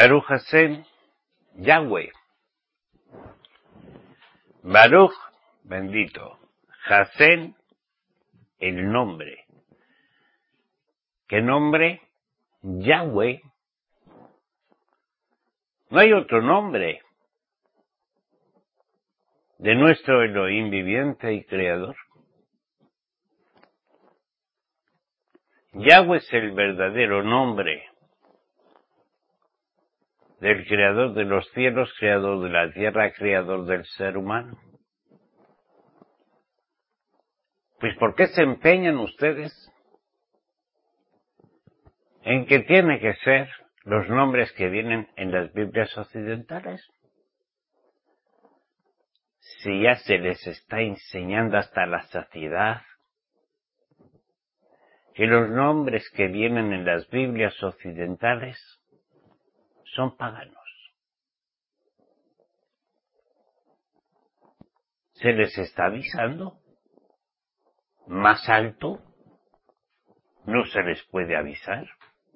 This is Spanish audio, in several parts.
Baruch Hashem, Yahweh. Baruch, bendito. Hashem, el nombre. ¿Qué nombre? Yahweh. No hay otro nombre de nuestro Elohim viviente y creador. Yahweh es el verdadero nombre del creador de los cielos, creador de la tierra, creador del ser humano. Pues ¿por qué se empeñan ustedes en que tiene que ser los nombres que vienen en las Biblias occidentales? Si ya se les está enseñando hasta la saciedad que los nombres que vienen en las Biblias occidentales son paganos. Se les está avisando. Más alto no se les puede avisar.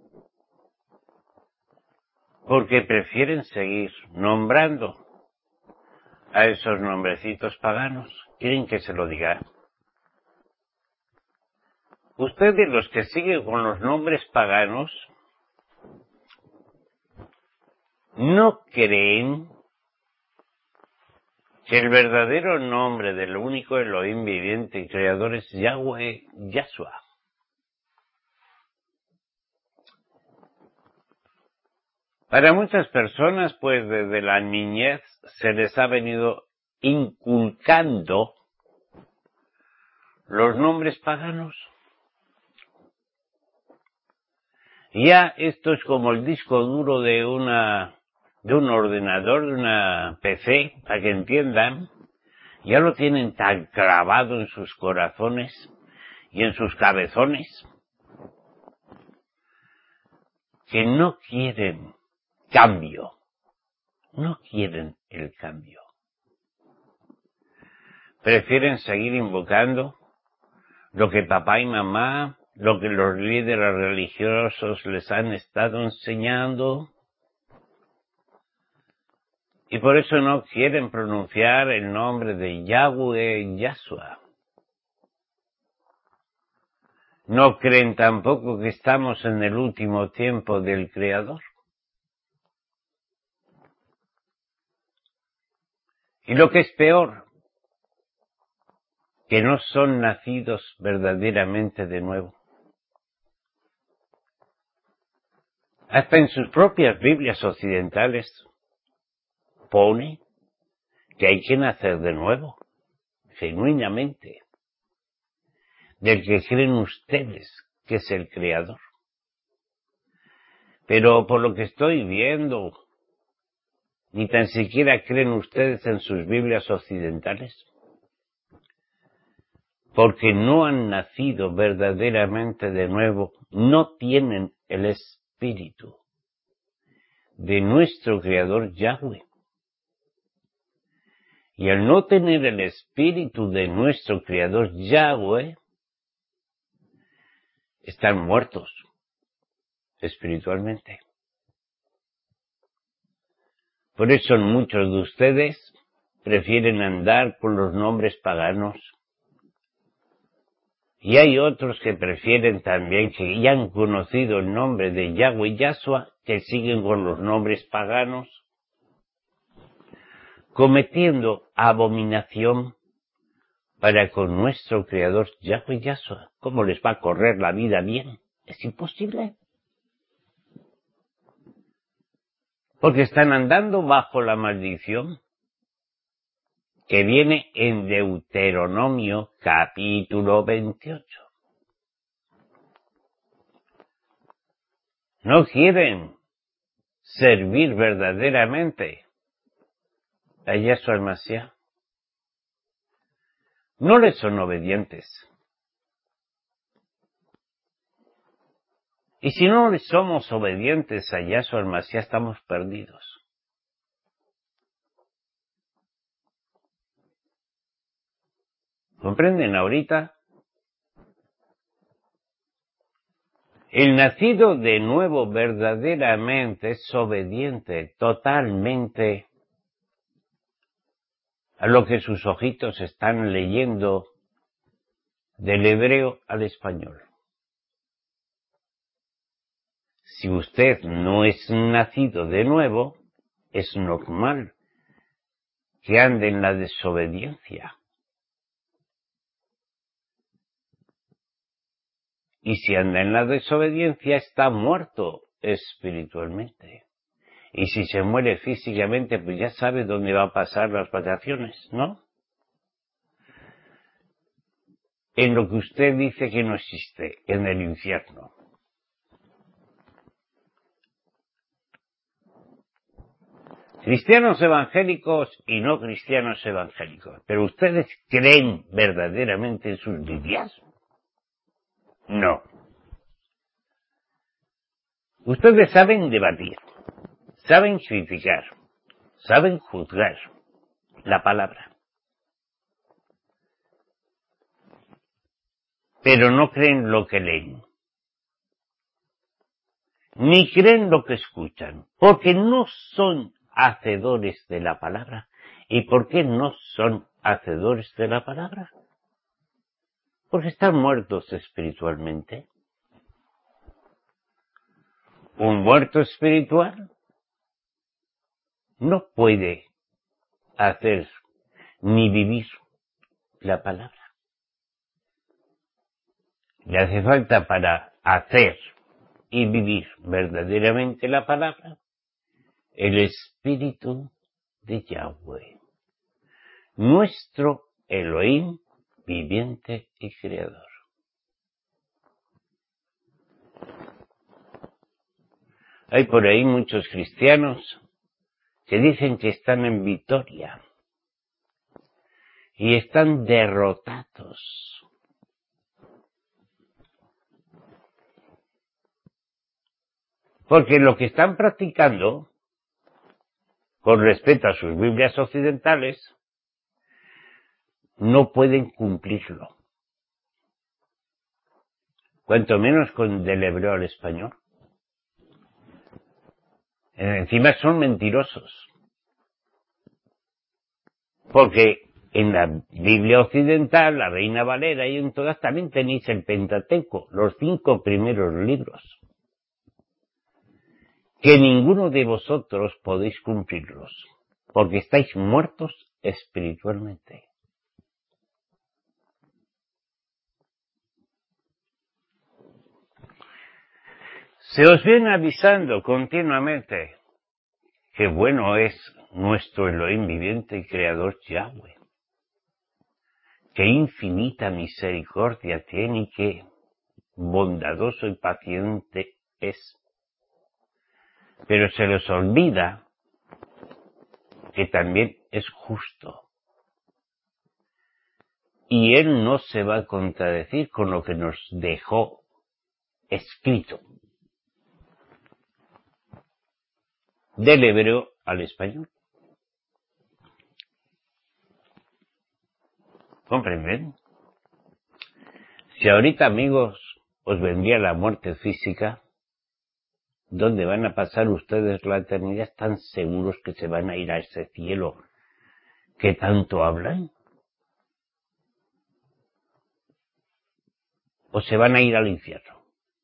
Porque prefieren seguir nombrando a esos nombrecitos paganos. ¿Quieren que se lo diga? Ustedes, los que siguen con los nombres paganos, ¿no creen que el verdadero nombre del único Elohim viviente y creador es Yahweh, Yahshua? Para muchas personas, pues desde la niñez se les ha venido inculcando los nombres paganos. Ya esto es como el disco duro de un ordenador, de una PC, para que entiendan. Ya lo tienen tan clavado en sus corazones y en sus cabezones que no quieren cambio. No quieren el cambio. Prefieren seguir invocando lo que papá y mamá, lo que los líderes religiosos les han estado enseñando. Y por eso no quieren pronunciar el nombre de Yahweh, Yahshua. No creen tampoco que estamos en el último tiempo del Creador. Y lo que es peor, que no son nacidos verdaderamente de nuevo. Hasta en sus propias Biblias occidentales pone que hay que nacer de nuevo, genuinamente, del que creen ustedes que es el Creador. Pero por lo que estoy viendo, ni tan siquiera creen ustedes en sus Biblias occidentales, porque no han nacido verdaderamente de nuevo, no tienen el espíritu de nuestro Creador Yahweh. Y al no tener el espíritu de nuestro Creador Yahweh, están muertos espiritualmente. Por eso muchos de ustedes prefieren andar con los nombres paganos. Y hay otros que prefieren también, que ya han conocido el nombre de Yahweh y Yahshua, que siguen con los nombres paganos, cometiendo abominación para con nuestro Creador Yahweh y Yahshua. ¿Cómo les va a correr la vida bien? Es imposible. Porque están andando bajo la maldición que viene en Deuteronomio capítulo 28. No quieren servir verdaderamente a Yahshua el Mashiach. No les son obedientes. Y si no les somos obedientes a Yahshua el Mashiach, estamos perdidos. ¿Comprenden ahorita? El nacido de nuevo verdaderamente es obediente totalmente a lo que sus ojitos están leyendo del hebreo al español. Si usted no es nacido de nuevo, es normal que ande en la desobediencia. Y si anda en la desobediencia, está muerto espiritualmente. Y si se muere físicamente, pues ya sabe dónde va a pasar las vacaciones, ¿no? En lo que usted dice que no existe, en el infierno. Cristianos evangélicos y no cristianos evangélicos. ¿Pero ustedes creen verdaderamente en sus Biblias? No. Ustedes saben debatir, saben criticar, saben juzgar la palabra, pero no creen lo que leen, ni creen lo que escuchan, porque no son hacedores de la palabra. ¿Y por qué no son hacedores de la palabra? Porque están muertos espiritualmente. Un muerto espiritual no puede hacer ni vivir la palabra. Le hace falta para hacer y vivir verdaderamente la palabra el Espíritu de Yahweh, nuestro Elohim viviente y creador. Hay por ahí muchos cristianos que dicen que están en victoria y están derrotados. Porque lo que están practicando, con respecto a sus Biblias occidentales, no pueden cumplirlo. Cuanto menos con del hebreo al español. Encima son mentirosos. Porque en la Biblia occidental, la Reina Valera y en todas también tenéis el Pentateuco, los 5 primeros libros. Que ninguno de vosotros podéis cumplirlos, porque estáis muertos espiritualmente. Se os viene avisando continuamente que bueno es nuestro Elohim viviente y creador Yahweh, que infinita misericordia tiene y que bondadoso y paciente es. Pero se les olvida que también es justo. Y Él no se va a contradecir con lo que nos dejó escrito. Del hebreo al español. ¿Comprenden? Si ahorita, amigos, os vendría la muerte física, ¿dónde van a pasar ustedes la eternidad? ¿Están seguros que se van a ir a ese cielo que tanto hablan? ¿O se van a ir al infierno?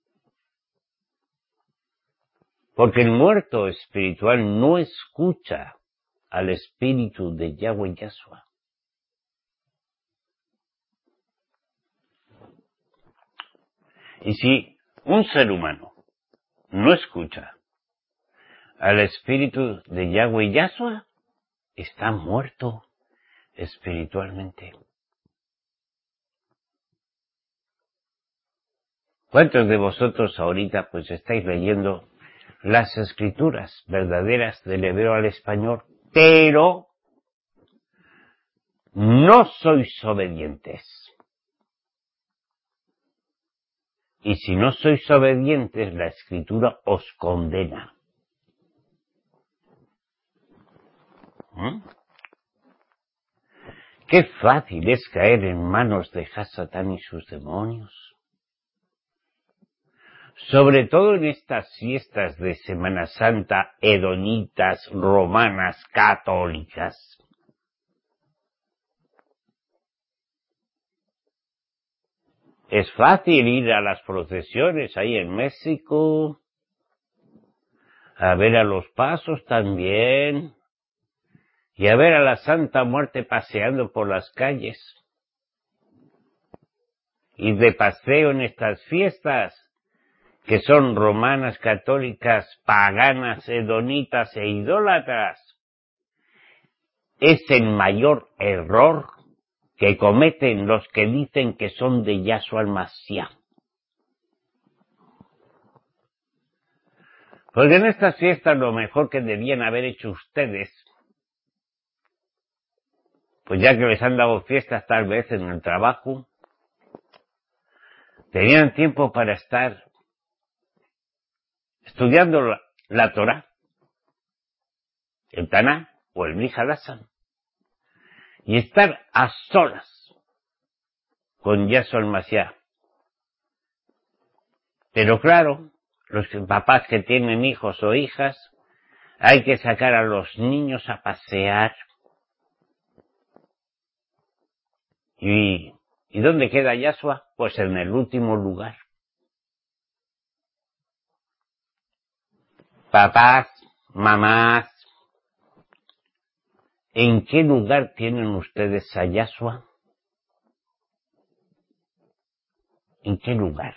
Porque el muerto espiritual no escucha al espíritu de Yahweh Yahshua. Y si un ser humano no escucha al espíritu de Yahweh Yahshua, está muerto espiritualmente. ¿Cuántos de vosotros ahorita pues estáis leyendo las escrituras verdaderas del hebreo al español, pero no sois obedientes? Y si no sois obedientes, la escritura os condena. Qué fácil es caer en manos de Hasatán y sus demonios. sobre todo en estas fiestas de Semana Santa hedonitas, romanas, católicas. Es fácil ir a las procesiones ahí en México, a ver a los pasos también, y a ver a la Santa Muerte paseando por las calles. Ir de paseo en estas fiestas, que son romanas, católicas, paganas, hedonitas e idólatras, es el mayor error que cometen los que dicen que son de Yahshua el Mashiach. Porque en estas fiestas lo mejor que debían haber hecho ustedes, pues ya que les han dado fiestas tal vez en el trabajo, tenían tiempo para estar estudiando la Torá, el Taná o el Mihalasan, y estar a solas con Yahshua el Mashiach. Pero claro, los papás que tienen hijos o hijas, hay que sacar a los niños a pasear. ¿Y dónde queda Yahshua? Pues en el último lugar. Papás, mamás, ¿en qué lugar tienen ustedes a Yahshua? ¿En qué lugar?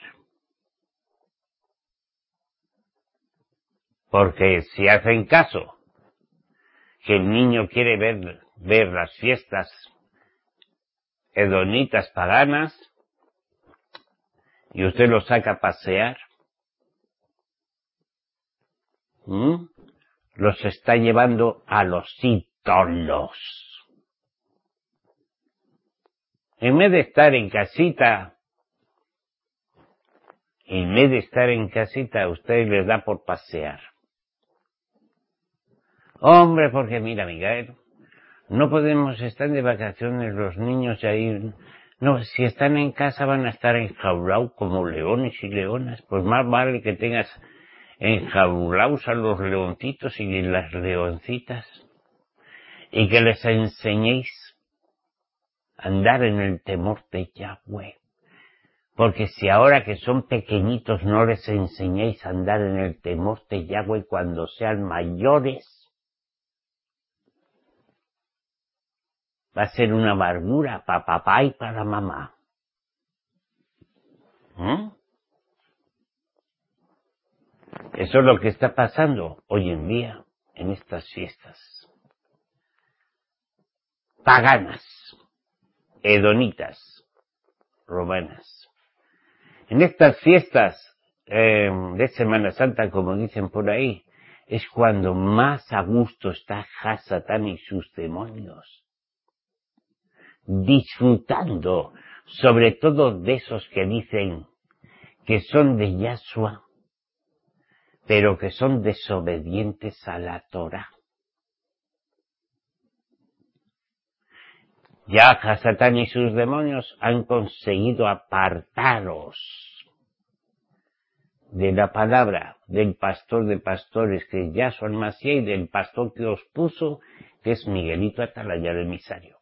Porque si hacen caso que el niño quiere ver las fiestas hedonitas paganas y usted lo saca a pasear, los está llevando a los ídolos. En vez de estar en casita, a ustedes les da por pasear. Hombre, porque mira, Miguel, no podemos estar de vacaciones los niños ahí. No, si están en casa van a estar enjaulados como leones y leonas. Pues más vale que tengas enjaulados a los leoncitos y las leoncitas. Y que les enseñéis a andar en el temor de Yahweh. Porque si ahora que son pequeñitos no les enseñéis a andar en el temor de Yahweh cuando sean mayores, va a ser una amargura para papá y para mamá. Eso es lo que está pasando hoy en día en estas fiestas paganas, hedonitas, romanas. En estas fiestas de Semana Santa, como dicen por ahí, es cuando más a gusto está Hasatán y sus demonios, disfrutando, sobre todo de esos que dicen que son de Yahshua, pero que son desobedientes a la Torá. Ya Hasatán y sus demonios han conseguido apartaros de la palabra del pastor de pastores, que es Yahshua el Mashiach, y del pastor que os puso, que es Miguelito Atalaya, el emisario.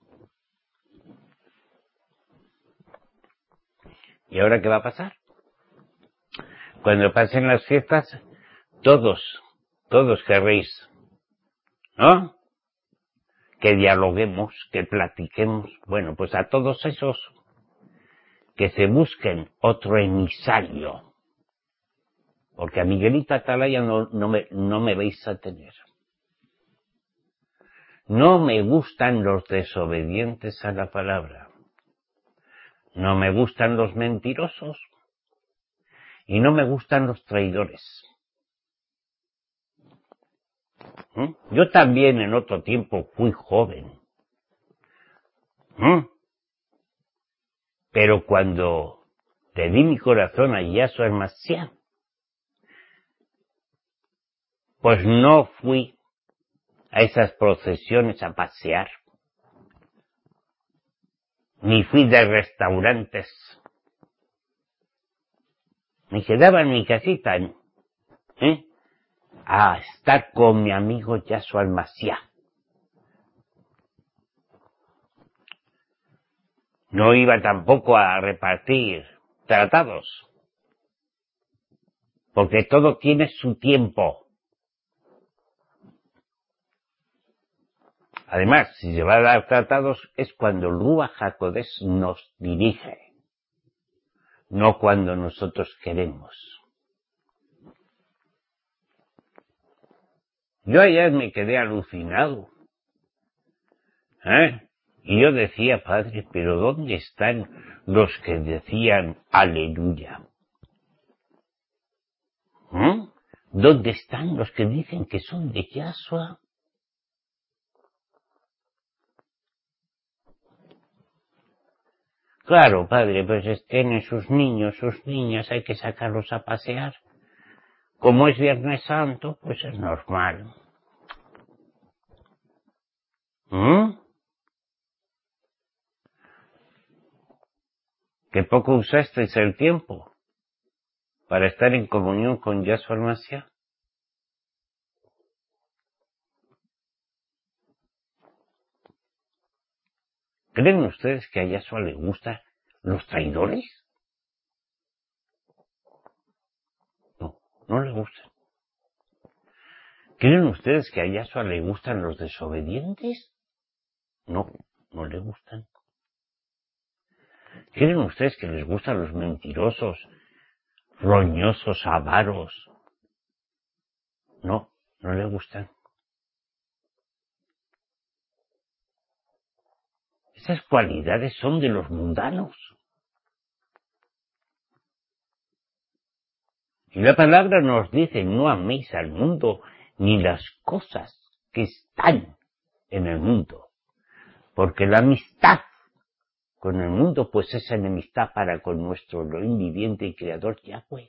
¿Y ahora qué va a pasar? Cuando pasen las fiestas, todos querréis, ¿no?, que dialoguemos, que platiquemos. Bueno, pues a todos esos que se busquen otro emisario, porque a Miguelito Atalaya no me vais a tener. No me gustan los desobedientes a la palabra, no me gustan los mentirosos y no me gustan los traidores. Yo también en otro tiempo fui joven, pero cuando le di mi corazón a Yahshua el Mashiach, pues no fui a esas procesiones a pasear, ni fui de restaurantes, Me quedaba en mi casita, a estar con mi amigo Yasuo Almasía. No iba tampoco a repartir tratados, porque todo tiene su tiempo. Además, si se va a dar tratados es cuando el Ruach HaKodesh nos dirige, no cuando nosotros queremos. Yo ayer me quedé alucinado, y yo decía, Padre, pero ¿dónde están los que decían aleluya? ¿Dónde están los que dicen que son de Yahshua? Claro, Padre, pues tienen sus niños, sus niñas, hay que sacarlos a pasear. Como es Viernes Santo, pues es normal. Que poco usasteis el tiempo para estar en comunión con Yahshua Mashiach. ¿Creen ustedes que a Yahshua le gustan los traidores? No, no le gustan. ¿Creen ustedes que a Yahshua le gustan los desobedientes? No, no le gustan. ¿Creen ustedes que les gustan los mentirosos, roñosos, avaros? No, no le gustan. Esas cualidades son de los mundanos. Y la palabra nos dice, no améis al mundo ni las cosas que están en el mundo. Porque la amistad con el mundo, pues es enemistad para con nuestro Elohim viviente y creador Yahweh.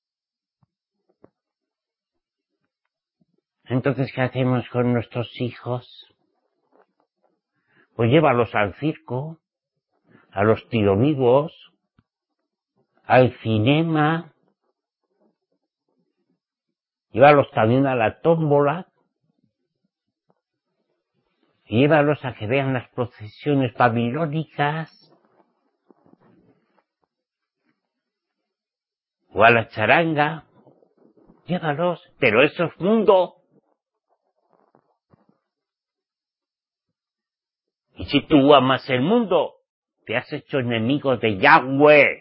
Entonces, ¿qué hacemos con nuestros hijos? Pues llévalos al circo, a los tirovivos, al cinema, llévalos también a la tómbola, y llévalos a que vean las procesiones babilónicas, o a la charanga, llévalos, pero eso es mundo. Y si tú amas el mundo, te has hecho enemigo de Yahweh.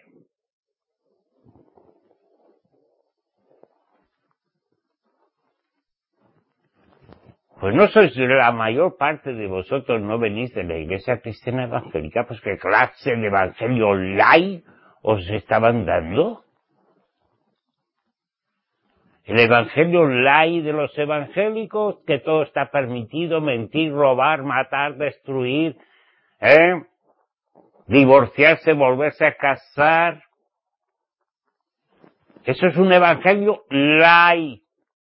Pues no sois la mayor parte de vosotros, no venís de la Iglesia Cristiana Evangélica, pues qué clase de evangelio light os estaban dando. El evangelio light de los evangélicos, que todo está permitido, mentir, robar, matar, destruir, divorciarse, volverse a casar. Eso es un evangelio light.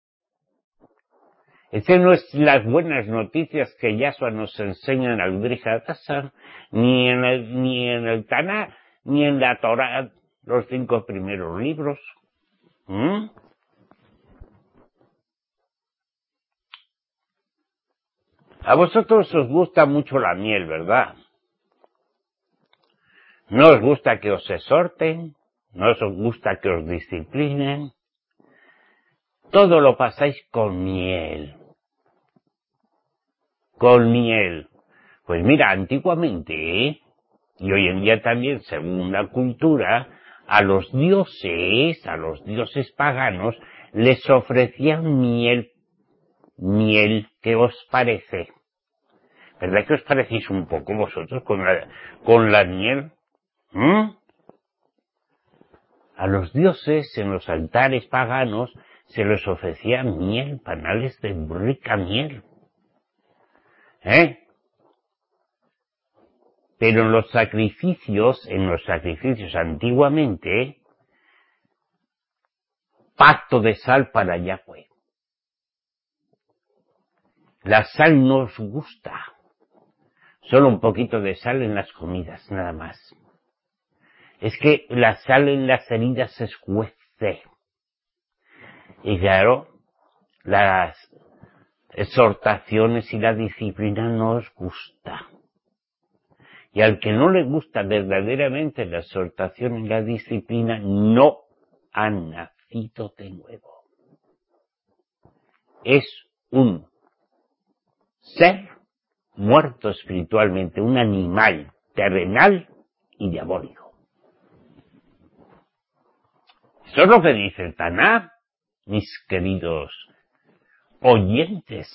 Ese no es las buenas noticias que Yahshua nos enseña en el Brit Hadashah, ni en el Tanaj, ni en la Torah, los 5 primeros libros. A vosotros os gusta mucho la miel, ¿verdad? No os gusta que os exhorten, no os gusta que os disciplinen. Todo lo pasáis con miel. Con miel. Pues mira, antiguamente, y hoy en día también, según la cultura, a los dioses paganos, les ofrecían miel. Miel, ¿qué os parece? ¿Verdad que os parecéis un poco vosotros con la miel? A los dioses en los altares paganos se les ofrecía miel, panales de rica miel. Pero en los sacrificios antiguamente, pacto de sal para Yahweh. La sal no os gusta. Solo un poquito de sal en las comidas, nada más. Es que la sal en las heridas se escuece sé. Y claro, las exhortaciones y la disciplina no os gusta. Y al que no le gusta verdaderamente la exhortación y la disciplina, no ha nacido de nuevo. Es un ser muerto espiritualmente, un animal terrenal y diabólico. Eso es lo que dice el Tanaj, mis queridos oyentes.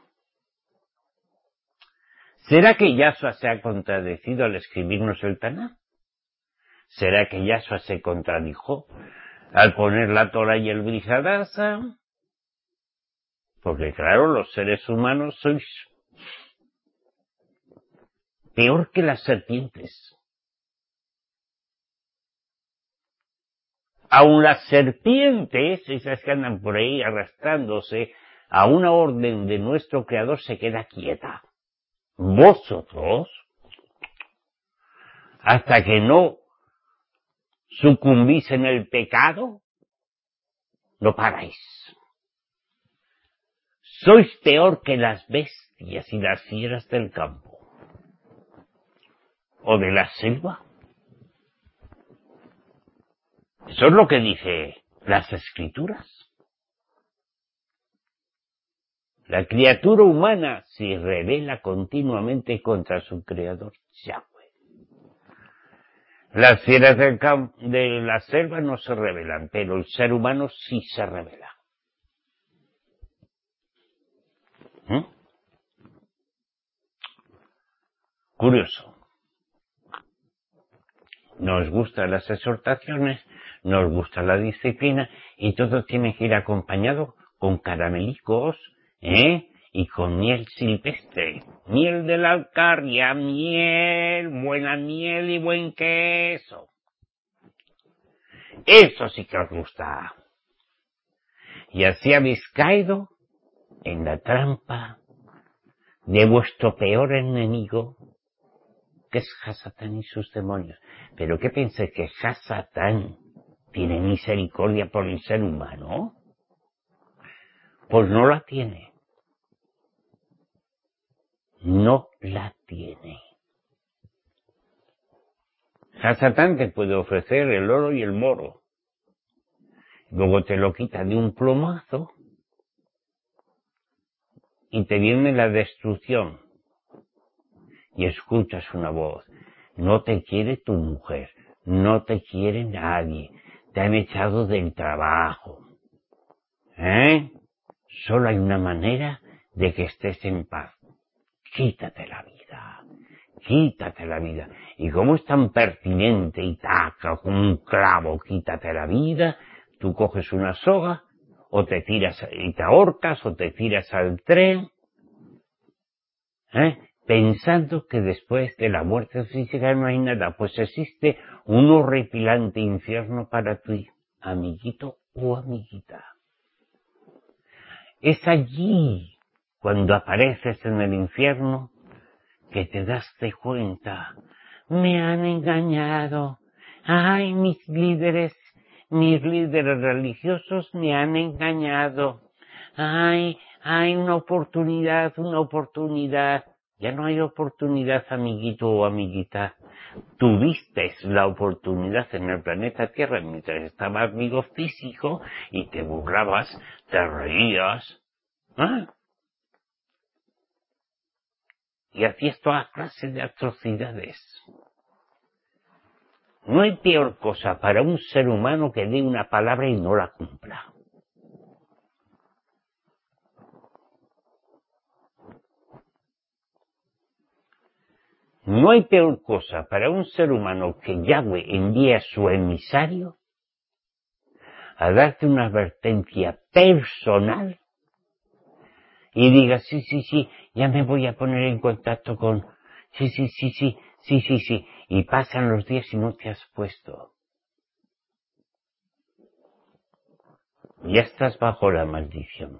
¿Será que Yahshua se ha contradecido al escribirnos el Tanaj? ¿Será que Yahshua se contradijo al poner la Torah y el Brit Hadashah? Porque claro, los seres humanos sois peor que las serpientes. Aun las serpientes, esas que andan por ahí arrastrándose a una orden de nuestro Creador, se queda quieta. Vosotros, hasta que no sucumbís en el pecado, no paráis. Sois peor que las bestias y las fieras del campo o de la selva. Eso es lo que dice las Escrituras. La criatura humana se rebela continuamente contra su Creador, Yahweh. Las fieras del campo, de la selva no se rebelan, pero el ser humano sí se rebela. Curioso. Nos gustan las exhortaciones, nos gusta la disciplina y todo tiene que ir acompañado con caramelicos, y con miel silvestre, miel de la Alcarria, miel, buena miel y buen queso. Eso sí que os gusta. Y así habéis caído en la trampa de vuestro peor enemigo, que es Hasatán y sus demonios. ¿Pero qué pensáis, que Hasatán tiene misericordia por el ser humano? Pues no la tiene. No la tiene. Hasatán te puede ofrecer el oro y el moro. Luego te lo quita de un plomazo y te viene la destrucción. Y escuchas una voz. No te quiere tu mujer. No te quiere nadie. Te han echado del trabajo. Solo hay una manera de que estés en paz. Quítate la vida. Quítate la vida. Y como es tan pertinente y taca como un clavo, quítate la vida, tú coges una soga, o te tiras y te ahorcas, o te tiras al tren, pensando que después de la muerte física no hay nada, pues existe un horripilante infierno para tu amiguito o amiguita. Es allí, cuando apareces en el infierno, que te das de cuenta. Me han engañado. Ay, mis líderes religiosos me han engañado. Ay, hay una oportunidad. Ya no hay oportunidad, amiguito o amiguita. Tuviste la oportunidad en el planeta Tierra mientras estabas vivo físico y te burlabas, te reías, y hacías toda clase de atrocidades. No hay peor cosa para un ser humano que dé una palabra y no la cumpla. No hay peor cosa para un ser humano que Yahweh envíe a su emisario a darte una advertencia personal y diga, sí, ya me voy a poner en contacto con... Sí, y pasan los días y no te has puesto. Ya estás bajo la maldición.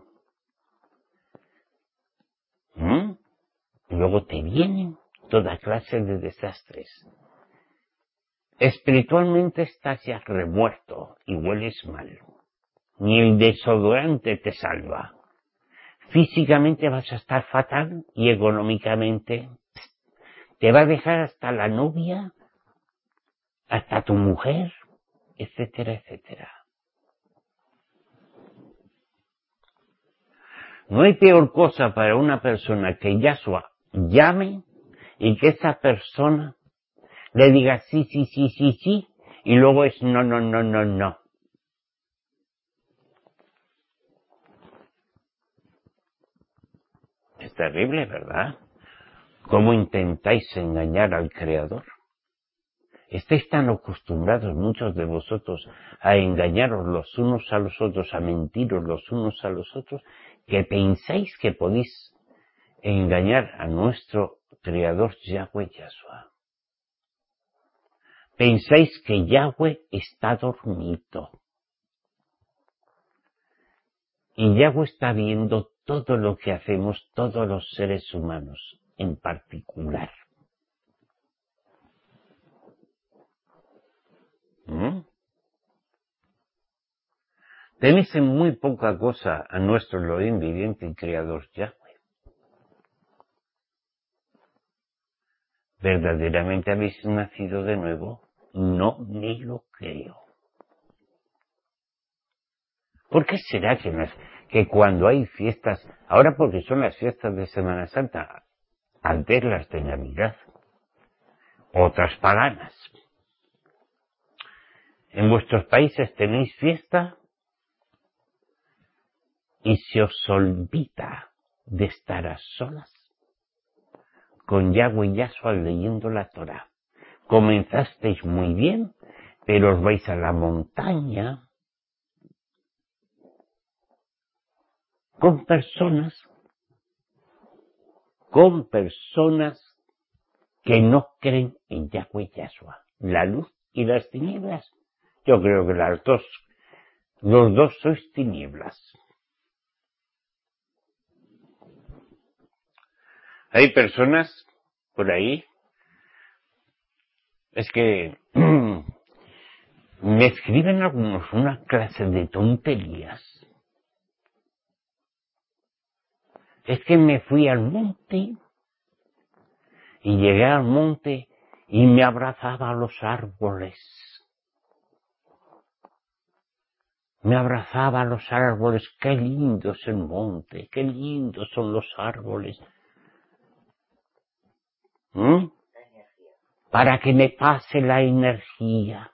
Luego te vienen toda clase de desastres. espiritualmente estás ya remuerto y hueles mal. Ni el desodorante te salva. Físicamente vas a estar fatal y económicamente te va a dejar hasta la novia, hasta tu mujer, etcétera, etcétera. No hay peor cosa para una persona que Yahshua llame y que esa persona le diga sí, sí, sí, sí, sí, y luego es no, no, no, no, no. Es terrible, ¿verdad? ¿Cómo intentáis engañar al Creador? Estáis tan acostumbrados muchos de vosotros a engañaros los unos a los otros, a mentiros los unos a los otros, que pensáis que podéis engañar a nuestro Creador Yahweh Yahshua. Pensáis que Yahweh está dormido. Y Yahweh está viendo todo lo que hacemos todos los seres humanos en particular. Tenéis en muy poca cosa a nuestro Elohim viviente y Creador Yahweh. ¿Verdaderamente habéis nacido de nuevo? No, ni lo creo. ¿Por qué será que cuando hay fiestas, ahora porque son las fiestas de Semana Santa, antes las de Navidad, otras paganas, en vuestros países tenéis fiesta y se os olvida de estar a solas con Yahweh y Yahshua leyendo la Torah? Comenzasteis muy bien, pero os vais a la montaña con personas que no creen en Yahweh y Yahshua, la luz y las tinieblas. Yo creo que los dos sois tinieblas. Hay personas por ahí, es que me escriben algunos una clase de tonterías. Es que me fui al monte y llegué al monte y me abrazaba a los árboles. Me abrazaba a los árboles. Qué lindo es el monte, qué lindos son los árboles. Para que me pase la energía.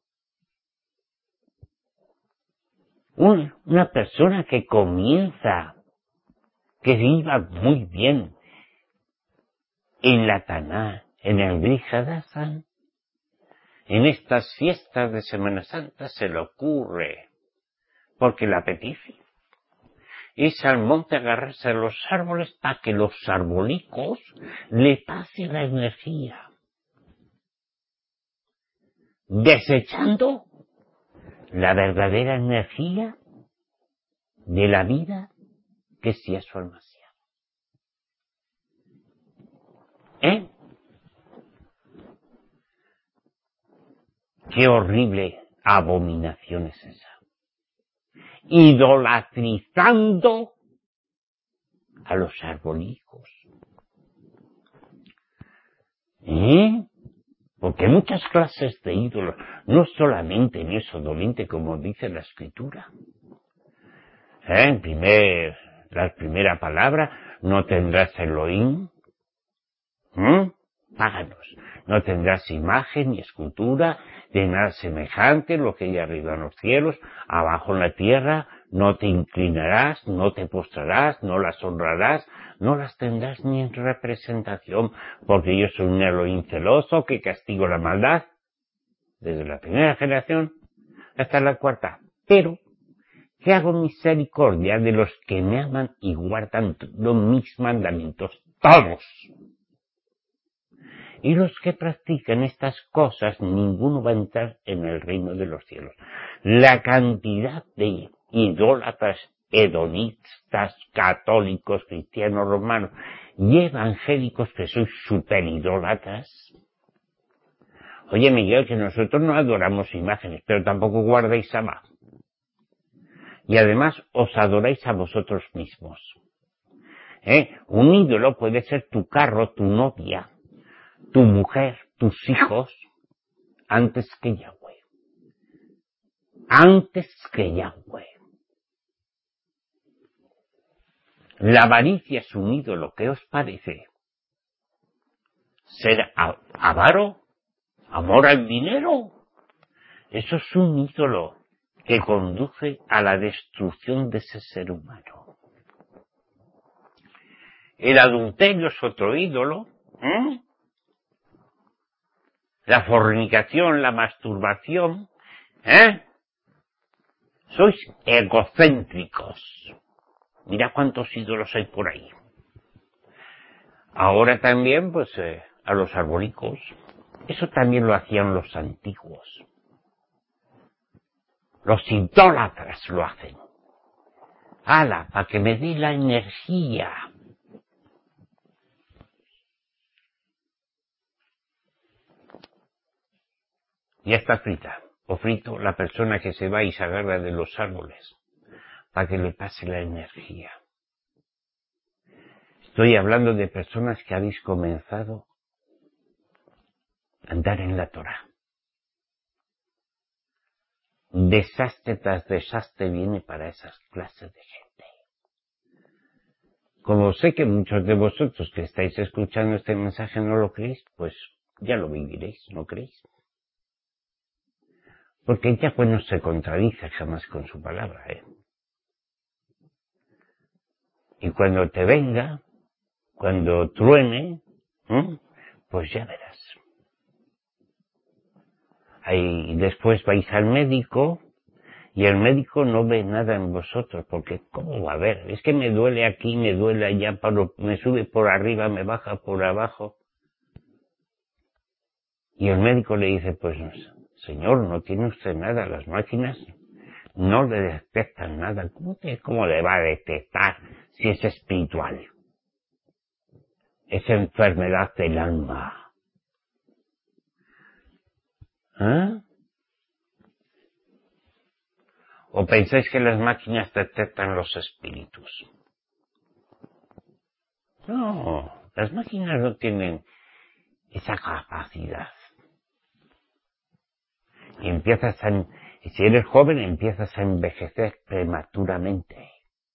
Una persona que comienza, que iba muy bien en la Taná, en el Brit Hadashah, en estas fiestas de Semana Santa se le ocurre, porque le apetece, irse al monte a agarrarse a los árboles para que los arbolicos le pase la energía, desechando la verdadera energía de la vida que es Yahshua el Mashiach. Qué horrible abominación es esa. Idolatrizando a los arbolicos. Porque hay muchas clases de ídolos, no solamente en eso dolente como dice la Escritura. La primera palabra, no tendrás Elohim, páganos. No tendrás imagen ni escultura de nada semejante, lo que hay arriba en los cielos, abajo en la tierra, no te inclinarás, no te postrarás, no las honrarás, no las tendrás ni en representación, porque yo soy un Elohim celoso que castigo la maldad, desde la primera generación hasta la cuarta. Pero que hago misericordia de los que me aman y guardan mis mandamientos, todos. Y los que practican estas cosas, ninguno va a entrar en el reino de los cielos. La cantidad de idólatras, hedonistas, católicos, cristianos, romanos y evangélicos que sois superidólatras, Oye, Miguel, que nosotros no adoramos imágenes, pero tampoco guardéis Sama. Y además os adoráis a vosotros mismos. Un ídolo puede ser tu carro, tu novia, tu mujer, tus hijos, antes que Yahweh. Antes que Yahweh. La avaricia es un ídolo. ¿Qué os parece? ¿Ser avaro? ¿Amor al dinero? Eso es un ídolo que conduce a la destrucción de ese ser humano. El adulterio es otro ídolo. La fornicación, la masturbación. Sois egocéntricos. Mira cuántos ídolos hay por ahí. Ahora también, pues, a los arbolicos. Eso también lo hacían los antiguos. Los idólatras lo hacen. ¡Hala! Para que me dé la energía. Ya está frita. O frito la persona que se va y se agarra de los árboles. Para que le pase la energía. Estoy hablando de personas que habéis comenzado a andar en la Torá. Desastre tras desastre viene para esas clases de gente. Como sé que muchos de vosotros que estáis escuchando este mensaje no lo creéis, pues ya lo viviréis, ¿no creéis? Porque Yahweh no se contradice jamás con su palabra, Y cuando te venga, cuando truene, pues ya verás. Ahí después vais al médico y el médico no ve nada en vosotros, porque ¿cómo va a ver? Es que me duele aquí, me duele allá, me sube por arriba, me baja por abajo. Y el médico le dice, pues, señor, no tiene usted nada, las máquinas no le detectan nada. ¿Cómo le va a detectar si es espiritual? Es enfermedad del alma. ¿O pensáis que las máquinas detectan los espíritus? No, las máquinas no tienen esa capacidad. Y si eres joven empiezas a envejecer prematuramente.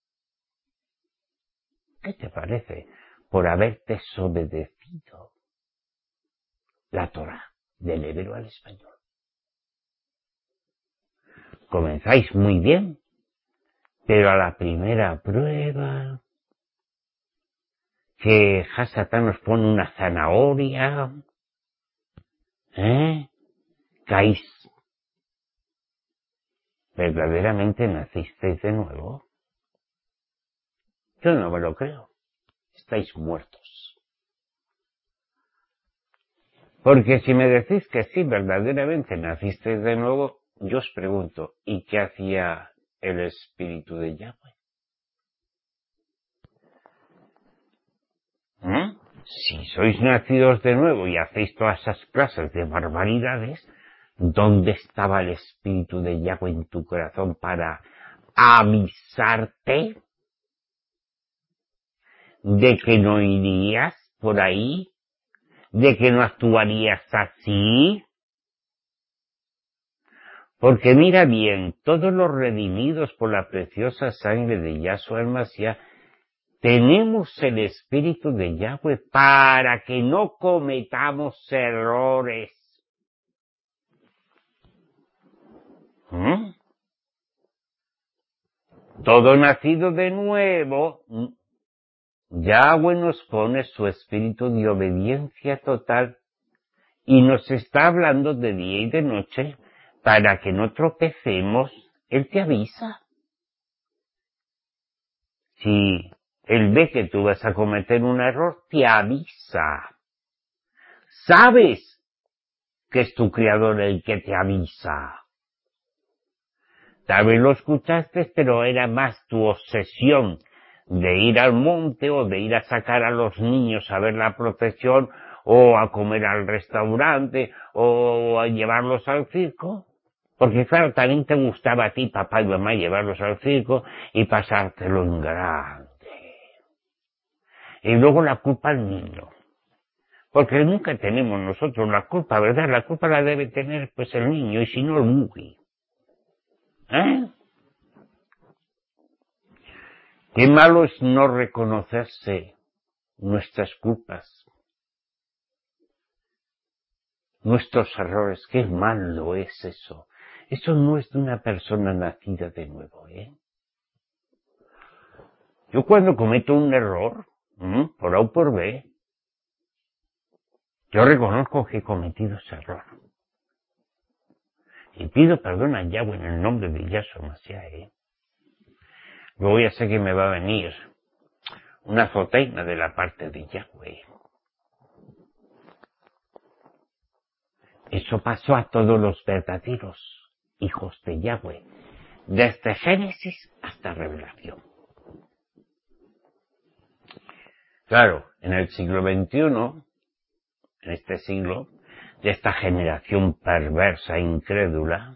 ¿Qué te parece? Por haber desobedecido la Torá del hebreo al español. Comenzáis muy bien, pero a la primera prueba que Hasatán nos pone una zanahoria, caís. ¿Verdaderamente nacisteis de nuevo? Yo no me lo creo. Estáis muertos. Porque si me decís que sí, verdaderamente nacisteis de nuevo, yo os pregunto, ¿y qué hacía el Espíritu de Yahweh? Si sois nacidos de nuevo y hacéis todas esas clases de barbaridades, ¿dónde estaba el Espíritu de Yahweh en tu corazón para avisarte de que no irías por ahí? ¿De que no actuarías así? Porque mira bien, todos los redimidos por la preciosa sangre de Yahshua el Mashiach, tenemos el Espíritu de Yahweh para que no cometamos errores. Todo nacido de nuevo, Yahweh nos pone su espíritu de obediencia total y nos está hablando de día y de noche para que no tropecemos. Él te avisa. Si Él ve que tú vas a cometer un error, te avisa. Sabes que es tu Creador el que te avisa. Tal vez lo escuchaste, pero era más tu obsesión de ir al monte o de ir a sacar a los niños a ver la procesión o a comer al restaurante, o a llevarlos al circo. Porque claro, también te gustaba a ti, papá y mamá, llevarlos al circo y pasártelo en grande. Y luego la culpa al niño. Porque nunca tenemos nosotros la culpa, ¿verdad? La culpa la debe tener pues el niño, y si no el Buggy. ¿Eh? Qué malo es no reconocerse nuestras culpas, nuestros errores. Qué malo es eso. Eso no es de una persona nacida de nuevo, ¿eh? Yo cuando cometo un error, por A o por B, yo reconozco que he cometido ese error. Y pido perdón a Yahweh en el nombre de Yahshua Mashiach, ¿eh? Luego ya sé que me va a venir una azotaina de la parte de Yahweh. Eso pasó a todos los verdaderos hijos de Yahweh, desde Génesis hasta Revelación. Claro, en el siglo XXI, en este siglo, de esta generación perversa e incrédula,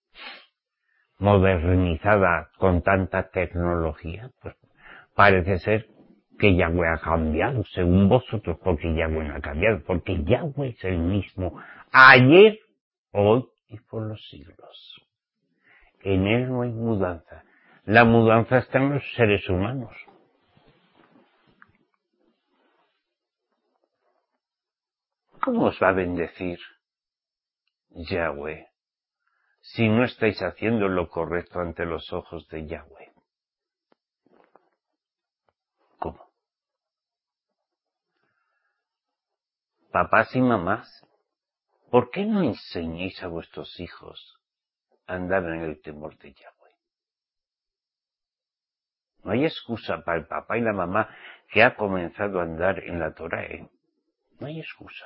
modernizada con tanta tecnología, pues parece ser que Yahweh ha cambiado, según vosotros, porque Yahweh no ha cambiado, porque Yahweh es el mismo, ayer, hoy y por los siglos. En él no hay mudanza. La mudanza está en los seres humanos. ¿Cómo os va a bendecir Yahweh si no estáis haciendo lo correcto ante los ojos de Yahweh? ¿Cómo? Papás y mamás, ¿por qué no enseñáis a vuestros hijos a andar en el temor de Yahweh? No hay excusa para el papá y la mamá que ha comenzado a andar en la Torá, ¿eh? No hay excusa.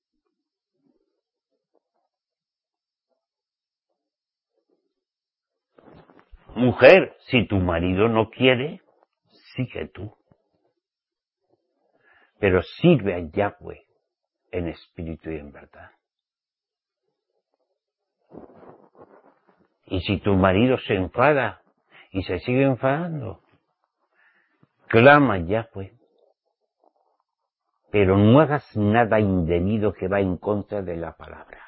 Mujer, si tu marido no quiere, sigue tú. Pero sirve a Yahweh en espíritu y en verdad. Y si tu marido se enfada y se sigue enfadando, clama a Yahweh. Pero no hagas nada indebido que va en contra de la palabra.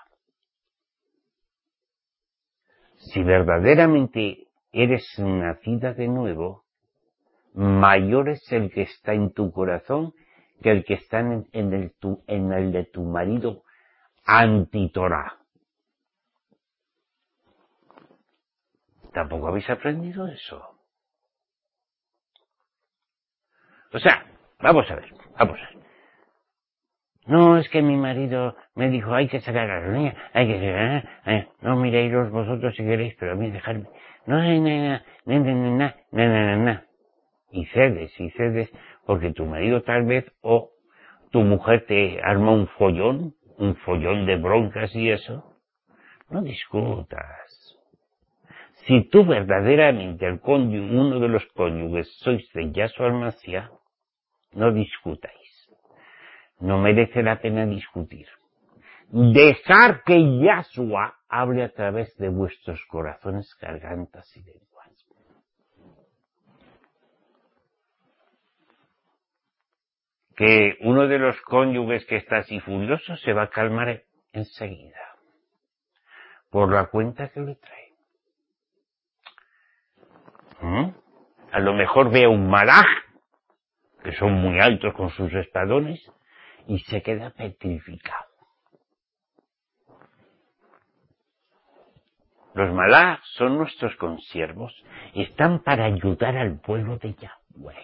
Si verdaderamente eres nacida de nuevo, mayor es el que está en tu corazón que el que está en el de tu marido anti-Torah. ¿Tampoco habéis aprendido eso? O sea, vamos a ver. No, es que mi marido me dijo, hay que sacar a la niña, hay que sacar, no miréis vosotros si queréis, pero a mí dejadme. No. Y cedes, porque tu marido tal vez, o tu mujer te arma un follón de broncas y eso. No discutas. Si tú verdaderamente uno de los cónyuges sois de Yahshua Mashiach, no discutáis. No merece la pena discutir. Dejar que Yahshua hable a través de vuestros corazones, gargantas y lenguas. Que uno de los cónyuges que está así furioso se va a calmar enseguida, por la cuenta que le trae. A lo mejor ve a un malaj, que son muy altos con sus espadones, y se queda petrificado. Los malaj son nuestros consiervos, están para ayudar al pueblo de Yahweh.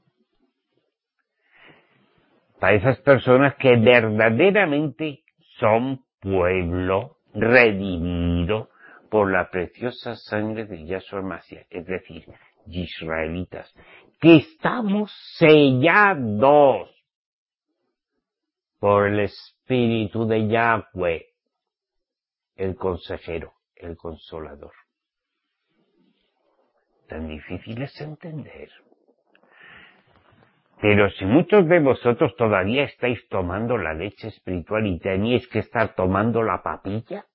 Para esas personas que verdaderamente son pueblo redimido por la preciosa sangre de Yahshua Mashiach, es decir, israelitas, que estamos sellados por el Espíritu de Yahweh, el consejero, el consolador. Tan difícil es entender. Pero si muchos de vosotros todavía estáis tomando la leche espiritual y teníais que estar tomando la papilla,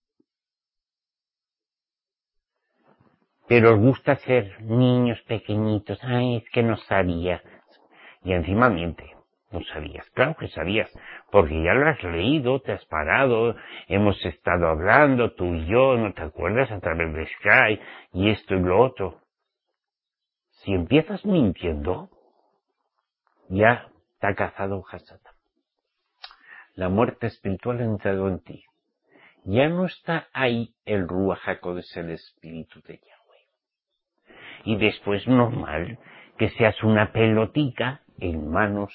pero os gusta ser niños pequeñitos, ay, es que no sabía. Y encima miente, no sabías, claro que sabías, porque ya lo has leído, te has parado, hemos estado hablando, tú y yo, ¿no te acuerdas? A través de Skype, y esto y lo otro. Si empiezas mintiendo, ya te ha cazado Hasatán. La muerte espiritual ha entrado en ti. Ya no está ahí el Ruach HaKodesh, el espíritu de Yahweh. Y después normal que seas una pelotica en manos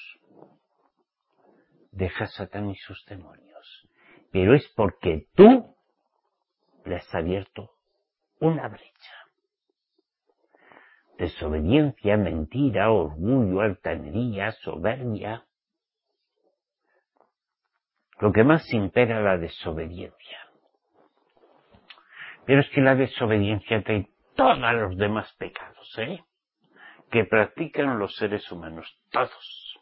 de Hasatán y sus demonios. Pero es porque tú le has abierto una brecha. Desobediencia, mentira, orgullo, altanería, soberbia. Lo que más impera es la desobediencia. Pero es que la desobediencia trae todos los demás pecados, que practican los seres humanos, todos.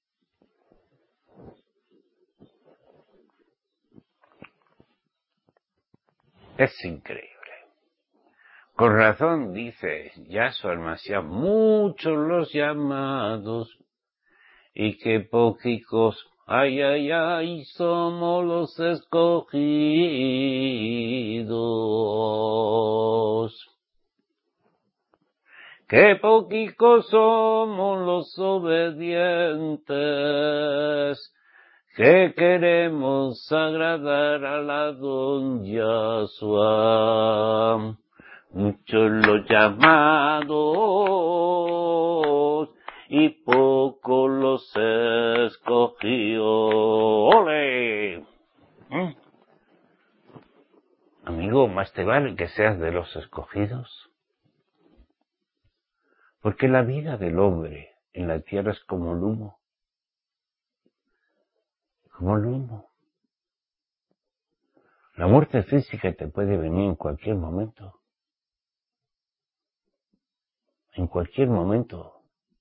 Es increíble. Con razón dice Yahshua el Mashiach, muchos los llamados, y que poquicos, ay, ay, ay, somos los escogidos. Que poquicos somos los obedientes, que queremos agradar a la don Yahshua. Muchos los llamados y pocos los escogidos. ¡Ole! Amigo, más te vale que seas de los escogidos. Porque la vida del hombre en la tierra es como el humo. Como el humo. La muerte física te puede venir en cualquier momento. En cualquier momento.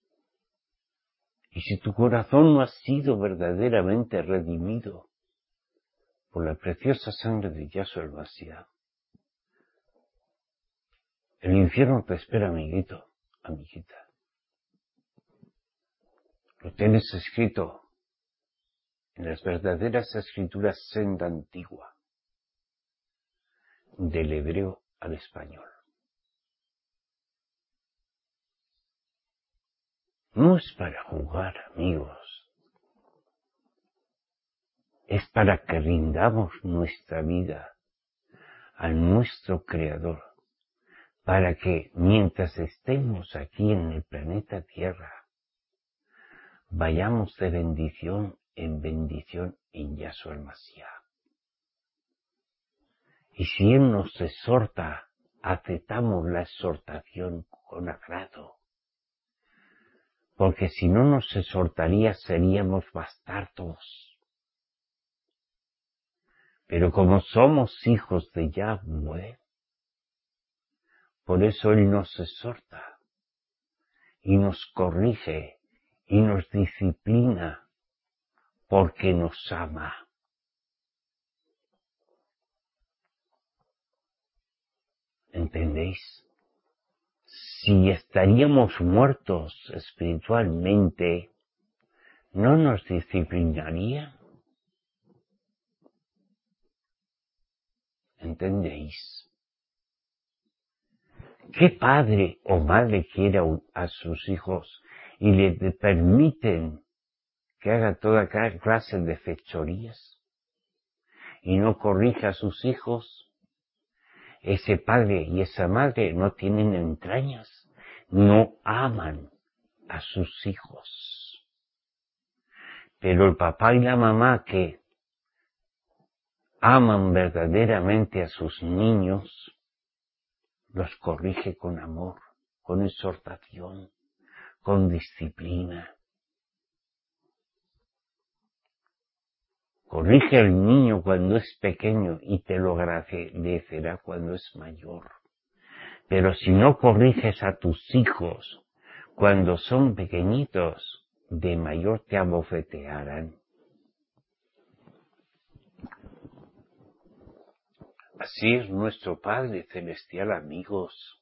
Y si tu corazón no ha sido verdaderamente redimido por la preciosa sangre de Yahshua el Mashiach, el infierno te espera, amiguito, amiguita. Lo tienes escrito en las verdaderas escrituras senda antigua, del hebreo al español. No es para jugar, amigos. Es para que rindamos nuestra vida a nuestro Creador, para que mientras estemos aquí en el planeta Tierra, vayamos de bendición en Yahshua el Mashiach. Y si Él nos exhorta, aceptamos la exhortación con agrado. Porque si no nos exhortaría seríamos bastardos. Pero como somos hijos de Yahweh, por eso Él nos exhorta y nos corrige y nos disciplina porque nos ama. ¿Entendéis? Si estaríamos muertos espiritualmente, ¿no nos disciplinaría? ¿Entendéis? ¿Qué padre o madre quiere a sus hijos y le permiten que haga toda clase de fechorías y no corrija a sus hijos? Ese padre y esa madre no tienen entrañas, no aman a sus hijos. Pero el papá y la mamá que aman verdaderamente a sus niños, los corrige con amor, con exhortación, con disciplina. Corrige al niño cuando es pequeño y te lo agradecerá cuando es mayor. Pero si no corriges a tus hijos cuando son pequeñitos, de mayor te abofetearan, así es nuestro Padre Celestial, amigos.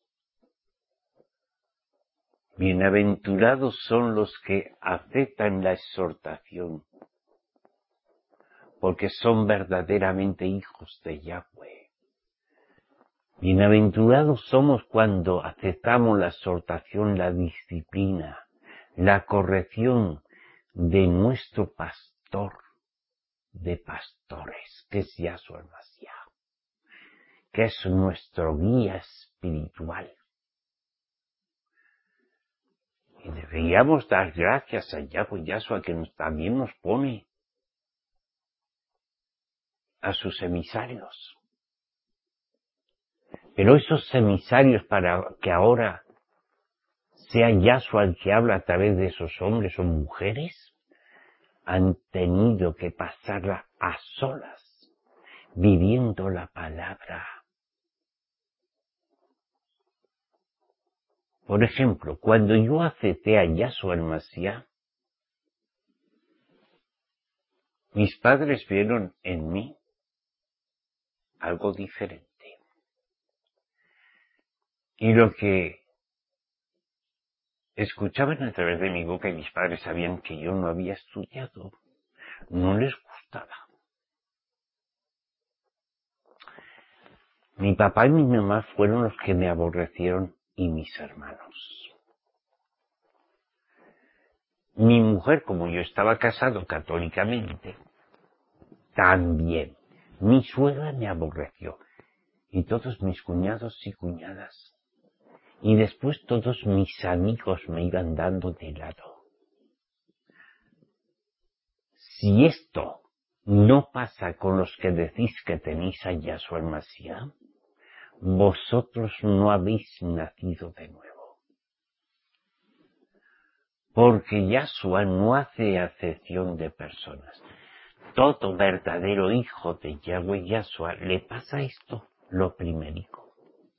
Bienaventurados son los que aceptan la exhortación, porque son verdaderamente hijos de Yahweh. Bienaventurados somos cuando aceptamos la exhortación, la disciplina, la corrección de nuestro pastor de pastores, que es Yahshua el Mashiach, que es nuestro guía espiritual. Y deberíamos dar gracias a Yahshua que también nos pone a sus emisarios. Pero esos emisarios, para que ahora sea Yahshua el que habla a través de esos hombres o mujeres, han tenido que pasarla a solas, viviendo la palabra. Por ejemplo, cuando yo acepté a Yahshua el Mashiach, mis padres vieron en mí algo diferente. Y lo que escuchaban a través de mi boca, y mis padres sabían que yo no había estudiado, no les gustaba. Mi papá y mi mamá fueron los que me aborrecieron y mis hermanos. Mi mujer, como yo estaba casado católicamente, también. Mi suegra me aborreció. Y todos mis cuñados y cuñadas. Y después todos mis amigos me iban dando de lado. Si esto no pasa con los que decís que tenéis a Yahshua el Mashiach, vosotros no habéis nacido de nuevo. Porque Yahshua no hace acepción de personas. Todo verdadero hijo de Yahweh Yahshua le pasa esto, lo primerico.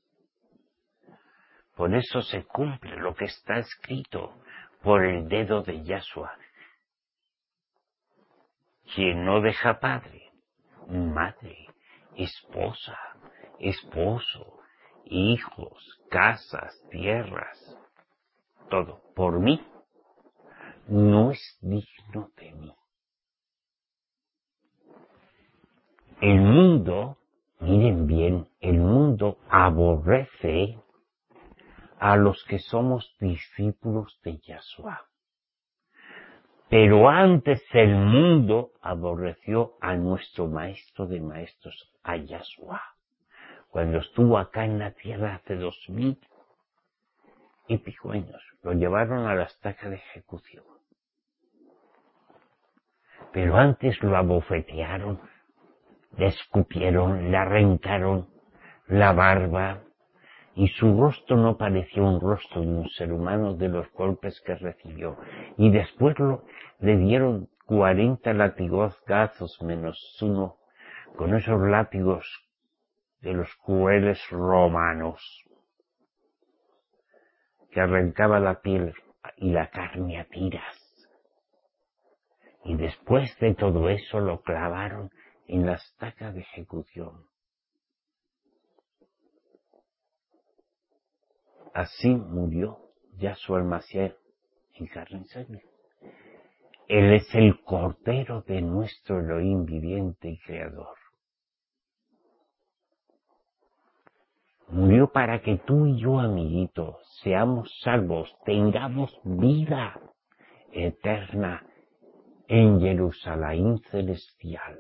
Por eso se cumple lo que está escrito por el dedo de Yahshua. Quien no deja padre, madre, esposa, esposo, hijos, casas, tierras, todo, por mí, no es digno de mí. El mundo, miren bien, el mundo aborrece a los que somos discípulos de Yahshua. Pero antes el mundo aborreció a nuestro maestro de maestros, a Yahshua, cuando estuvo acá en la tierra hace 2000 y pico años. Lo llevaron a la estaca de ejecución. Pero antes lo abofetearon, le escupieron, le arrancaron la barba, y su rostro no parecía un rostro de un ser humano de los golpes que recibió. Y después le dieron 40 latigazos menos uno, con esos látigos de los crueles romanos, que arrancaba la piel y la carne a tiras. Y después de todo eso lo clavaron en la estaca de ejecución. Así murió Yahshua el Mashiach en carne y sangre. Él es el Cordero de nuestro Elohim viviente y creador. Murió para que tú y yo, amiguito, seamos salvos, tengamos vida eterna en Jerusalén celestial.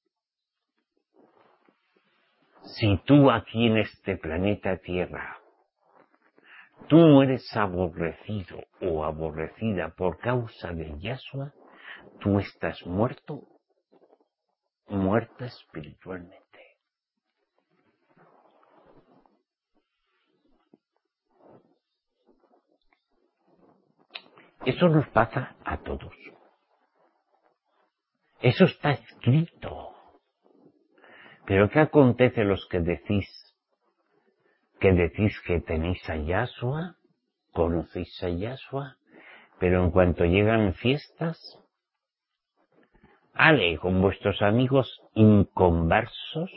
Si tú aquí en este planeta Tierra, tú no eres aborrecido o aborrecida por causa de Yahshua, tú estás muerto, muerta espiritualmente. Eso nos pasa a todos. Eso está escrito. Pero ¿qué acontece los que decís que tenéis a Yahshua, conocéis a Yahshua, Pero en cuanto llegan fiestas, ale con vuestros amigos inconversos,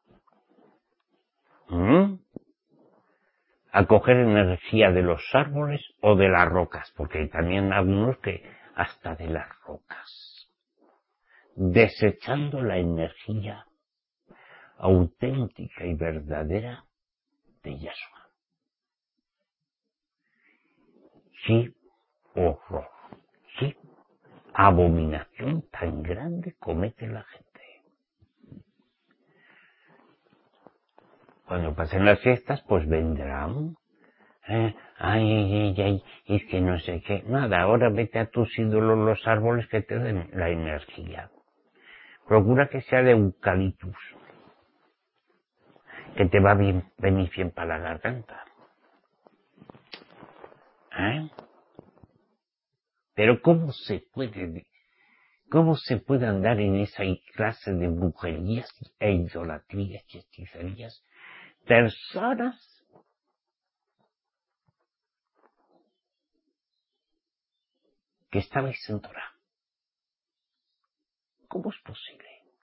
a coger energía de los árboles o de las rocas, porque hay también algunos que hasta de las rocas, desechando la energía auténtica y verdadera de Yahshua. ¡Qué horror! ¡Qué abominación tan grande comete la gente! Cuando pasen las fiestas, pues vendrán. Es que no sé qué. Nada, ahora vete a tus ídolos los árboles que te den la energía. Procura que sea de eucaliptus, que te va bien, venir bien para la garganta. Pero ¿cómo se puede andar en esa clase de brujerías e idolatrías y hechicerías? Personas que estabais en Torah. ¿Cómo es posible?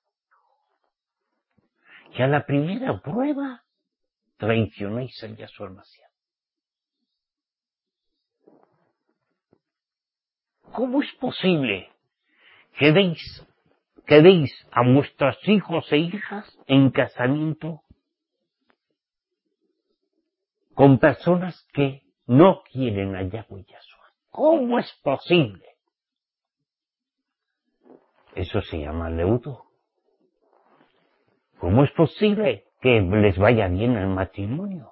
Que a la primera prueba traicionéis a Yahshua Mashiach. ¿Cómo es posible que deis a vuestros hijos e hijas en casamiento con personas que no quieren a Yahweh Yahshua? ¿Cómo es posible? Eso se llama leudo. ¿Cómo es posible que les vaya bien el matrimonio?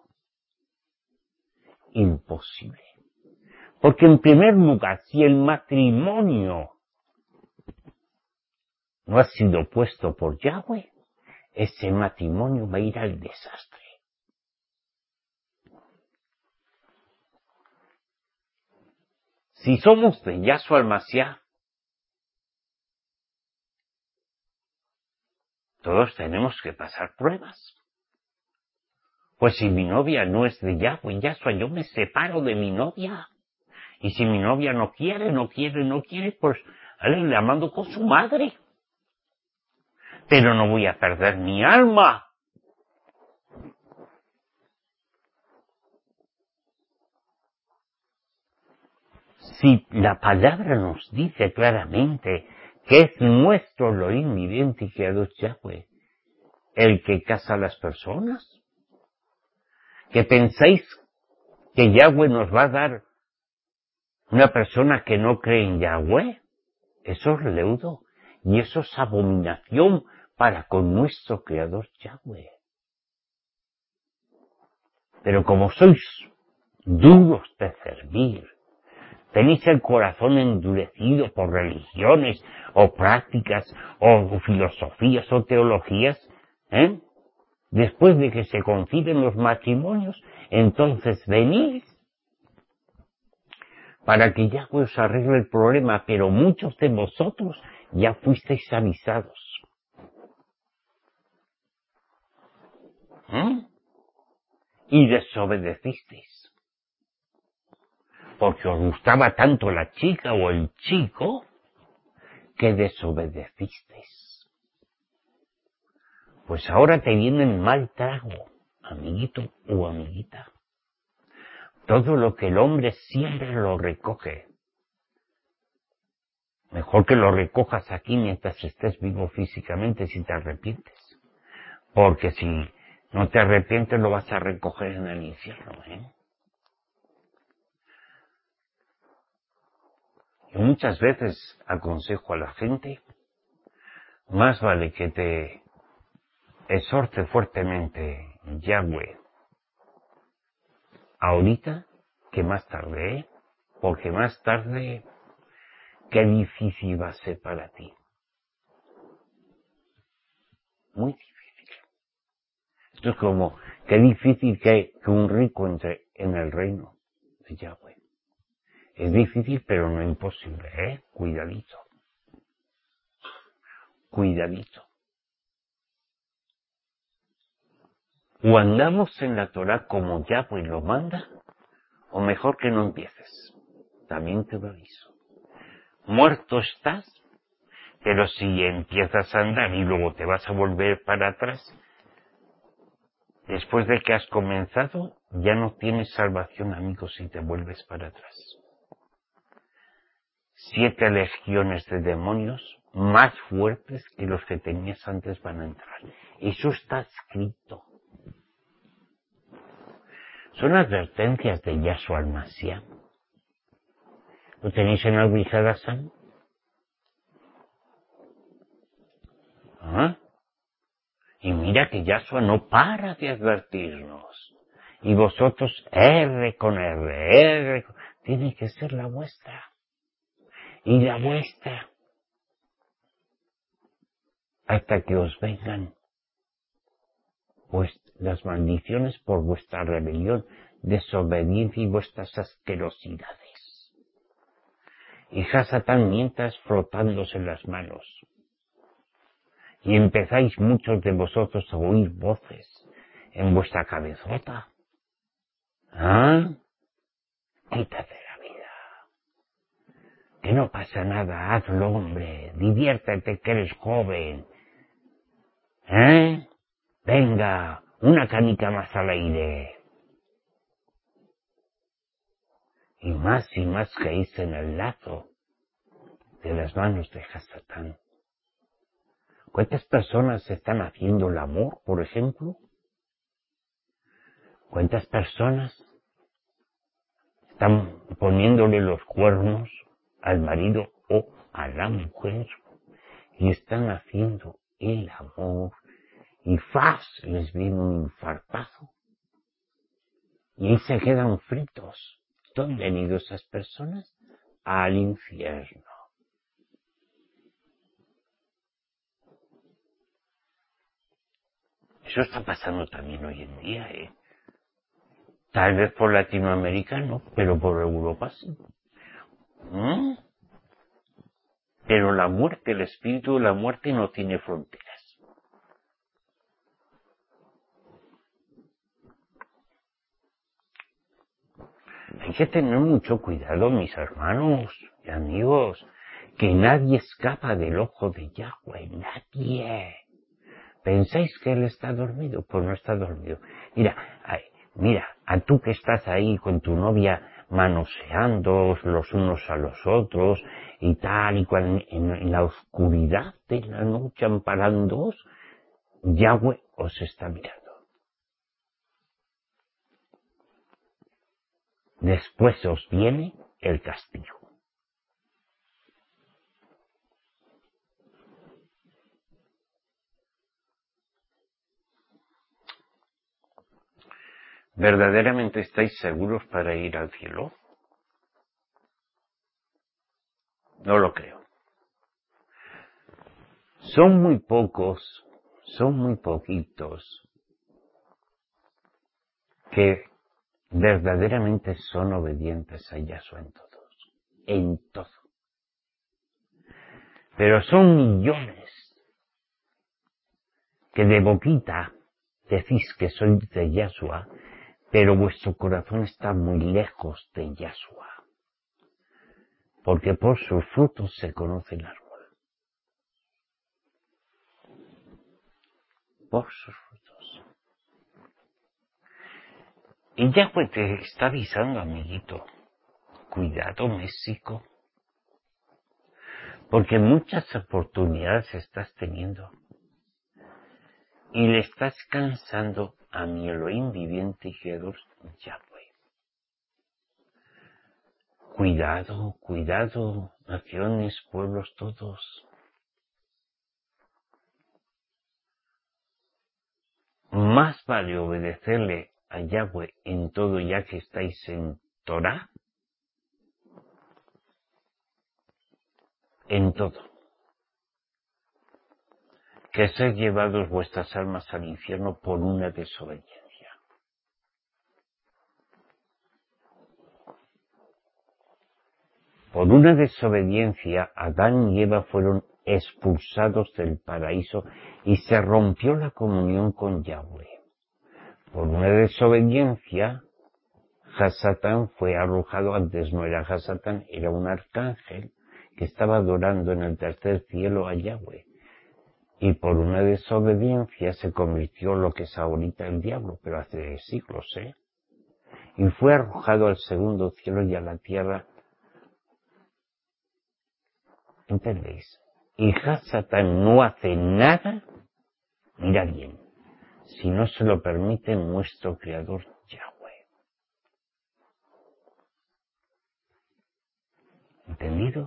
Imposible. Porque en primer lugar, si el matrimonio no ha sido puesto por Yahweh, ese matrimonio va a ir al desastre. Si somos de Yahshua al Mashiach, todos tenemos que pasar pruebas. Pues si mi novia no es de Yahweh, Yahshua, yo me separo de mi novia. Y si mi novia no quiere, pues le mando con su madre. Pero no voy a perder mi alma. Si la palabra nos dice claramente que es nuestro Elohim viviente y creador Yahweh el que casa a las personas, que pensáis que Yahweh nos va a dar una persona que no cree en Yahweh, eso es leudo y eso es abominación para con nuestro creador Yahweh. Pero como sois duros de servir, tenéis el corazón endurecido por religiones o prácticas o filosofías o teologías, después de que se conciben los matrimonios, entonces venís para que Yahweh os arregle el problema, pero muchos de vosotros ya fuisteis avisados. Y desobedecisteis. Porque os gustaba tanto la chica o el chico que desobedecisteis. Pues ahora te viene el mal trago, amiguito o amiguita. Todo lo que el hombre siempre lo recoge. Mejor que lo recojas aquí mientras estés vivo físicamente si te arrepientes. Porque si no te arrepientes lo vas a recoger en el infierno, Yo muchas veces aconsejo a la gente, más vale que te exhorte fuertemente Yahweh ahorita que más tarde, porque más tarde qué difícil va a ser para ti. Muy difícil. Esto es como, qué difícil que un rico entre en el reino de Yahweh. Es difícil, pero no imposible, Cuidadito. Cuidadito. O andamos en la Torah como Yahweh lo manda, o mejor que no empieces. también te lo aviso. Muerto estás, pero si empiezas a andar y luego te vas a volver para atrás, después de que has comenzado, ya no tienes salvación, amigo, si te vuelves para atrás. 7 legiones de demonios más fuertes que los que tenías antes van a entrar. Eso está escrito. Son advertencias de Yahshua al-Mashiach. ¿Lo tenéis en el Brihad Hasam? ¿Ah? Y mira que Yahshua no para de advertirnos. Y vosotros, R con R. Tiene que ser la vuestra. Y la vuestra. Hasta que os vengan pues las maldiciones por vuestra rebelión, desobediencia y vuestras asquerosidades. Y Hasatán mientras frotándose las manos. Y empezáis muchos de vosotros a oír voces en vuestra cabezota. ¿Ah? Quítate la vida. Que no pasa nada, hazlo, hombre. Diviértete que eres joven. ¿Eh? Venga, una canica más al aire. Y más caéis en el lazo de las manos de Hasatán. ¿Cuántas personas están haciendo el amor, por ejemplo? ¿Cuántas personas están poniéndole los cuernos al marido o a la mujer y están haciendo el amor y ¡fas! Les viene un infartazo y ahí se quedan fritos? ¿Dónde han ido esas personas? Al infierno. Eso está pasando también hoy en día, ¿eh? Tal vez por Latinoamérica no, pero por Europa sí. Pero la muerte, el espíritu de la muerte no tiene fronteras. Hay que tener mucho cuidado, mis hermanos y amigos, que nadie escapa del ojo de Yahweh, nadie. ¿Pensáis que él está dormido? Pues no está dormido. Mira, a tú que estás ahí con tu novia manoseando los unos a los otros y tal y cual en la oscuridad de la noche amparándoos, Yahweh os está mirando. Después os viene el castigo. ¿Verdaderamente estáis seguros para ir al cielo? No lo creo. Son muy poquitos que verdaderamente son obedientes a Yahshua en todo. Pero son millones que de boquita decís que sois de Yahshua, pero vuestro corazón está muy lejos de Yahshua. Porque por sus frutos se conoce el árbol. Por sus frutos. Y Yahweh te está avisando, amiguito. Cuidado, México. Porque muchas oportunidades estás teniendo. Y le estás cansando a mi Elohim viviente y creador, Yahweh. Cuidado, naciones, pueblos todos. Más vale obedecerle a Yahweh en todo ya que estáis en Torah, en todo, que ser llevados vuestras almas al infierno por una desobediencia. Por una desobediencia, Adán y Eva fueron expulsados del paraíso y se rompió la comunión con Yahweh. Por una desobediencia, Hasatán fue arrojado, antes no era Hasatán, era un arcángel que estaba adorando en el tercer cielo a Yahweh. Y por una desobediencia se convirtió lo que es ahorita el diablo, pero hace siglos, y fue arrojado al segundo cielo y a la tierra. ¿Entendéis? Y Hasatán no hace nada, mira bien, si no se lo permite nuestro Creador Yahweh. ¿Entendido?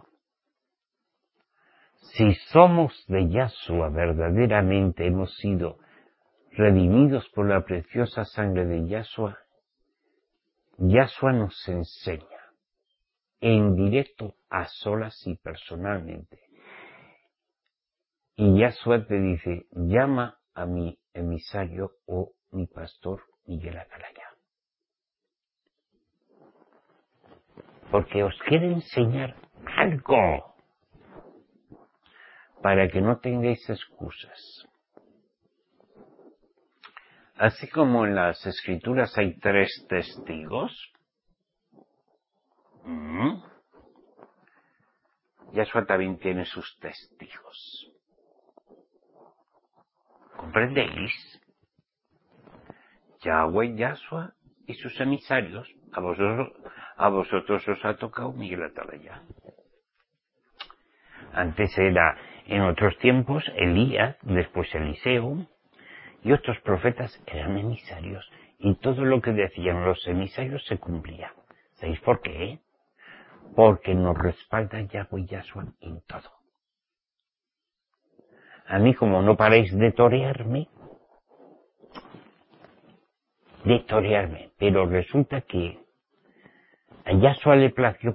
Si somos de Yahshua, verdaderamente hemos sido redimidos por la preciosa sangre de Yahshua, Yahshua nos enseña en directo, a solas y personalmente. Y Yahshua te dice, llama a mi emisario o mi pastor Miguel Atalaya. Porque os quiere enseñar algo para que no tengáis excusas. Así como en las Escrituras hay 3 testigos, Yahshua también tiene sus testigos. ¿Comprendéis? Yahweh, Yahshua y sus emisarios. A vosotros os ha tocado Miguel Atalaya. Antes era, en otros tiempos, Elías, después Eliseo, y otros profetas eran emisarios. Y todo lo que decían los emisarios se cumplía. ¿Sabéis por qué? Porque nos respalda Yahweh y Yahshua en todo. A mí, como no paráis de torearme, pero resulta que a Yahshua le plació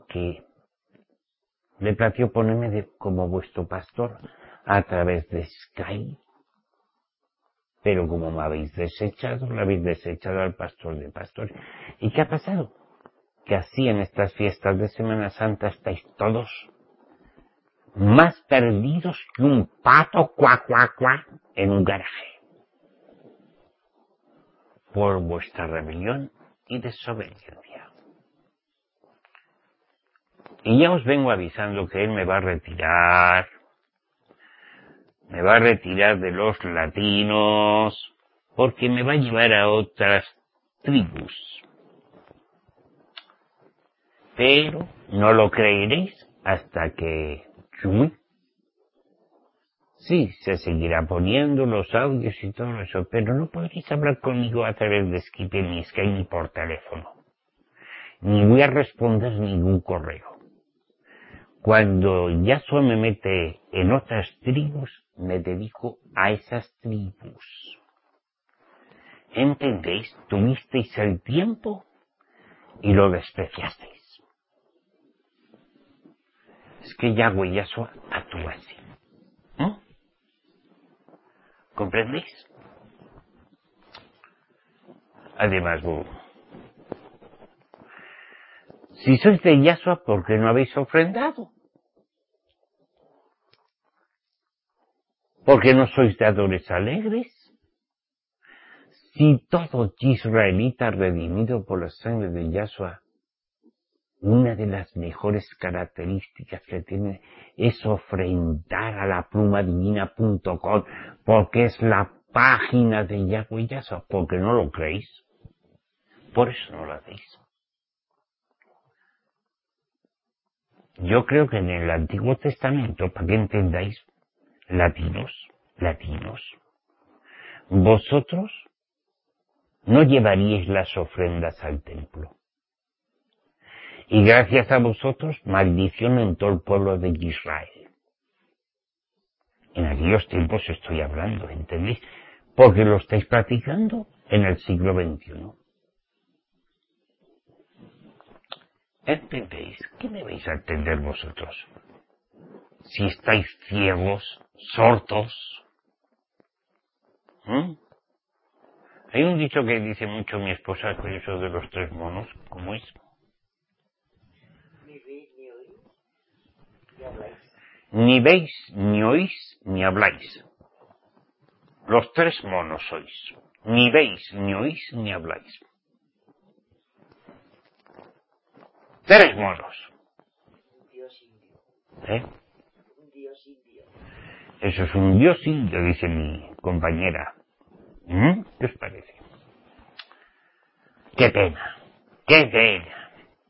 ponerme como vuestro pastor a través de Skype. Pero como me habéis desechado, lo habéis desechado al pastor de pastores. ¿Y qué ha pasado? Que así en estas fiestas de Semana Santa estáis todos más perdidos que un pato cuac en un garaje. Por vuestra rebelión y desobediencia. Y ya os vengo avisando que él me va a retirar de los latinos, porque me va a llevar a otras tribus. Pero no lo creeréis hasta que sí, se seguirá poniendo los audios y todo eso, pero no podréis hablar conmigo a través de Skype, ni Skype, ni por teléfono. Ni voy a responder ningún correo. Cuando Yahshua me mete en otras tribus, me dedico a esas tribus. ¿Entendéis? Tuvisteis el tiempo y lo despreciasteis. Es que Yahweh y Yahshua actúa así. ¿Comprendéis? Además, si sois de Yahshua, ¿por qué no habéis ofrendado? ¿Por qué no sois dadores alegres? Si todo israelita redimido por la sangre de Yahshua, una de las mejores características que tiene es ofrendar a la plumadivina.com, porque es la página de Yahweh y Yahshua, porque no lo creéis. Por eso no lo hacéis. Yo creo que en el Antiguo Testamento, para que entendáis, latinos, vosotros no llevaríais las ofrendas al templo. Y gracias a vosotros, maldición en todo el pueblo de Israel. En aquellos tiempos estoy hablando, ¿entendéis? Porque lo estáis practicando en el siglo XXI. ¿Entendéis? ¿Qué me vais a entender vosotros? Si estáis ciegos, sordos. Hay un dicho que dice mucho mi esposa, con eso de los 3 monos, ¿cómo es? Ni veis, ni oís, ni habláis. Los 3 monos sois. Ni veis, ni oís, ni habláis. 3 moros. Un dios indio. ¿Eh? Un dios indio. Eso es un dios indio, dice mi compañera. ¿Qué os parece? ¡Qué pena! ¡Qué pena!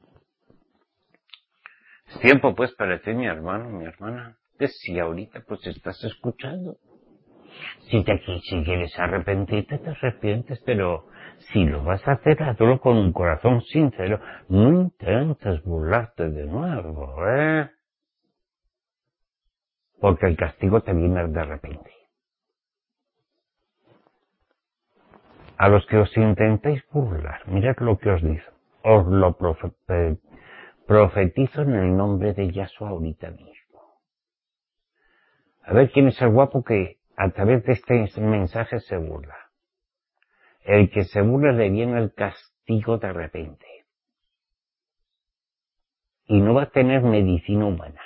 Es tiempo pues para ti, mi hermano, mi hermana, que si ahorita pues estás escuchando. Si quieres arrepentirte, te arrepientes, pero si lo vas a hacer, hazlo con un corazón sincero. No intentes burlarte de nuevo, ¿eh? Porque el castigo te viene de repente. A los que os intentéis burlar, mirad lo que os dice. Os lo profetizo en el nombre de Yahshua ahorita mismo. A ver quién es el guapo que a través de este mensaje se burla. El que se burla le viene el castigo de repente. Y no va a tener medicina humana.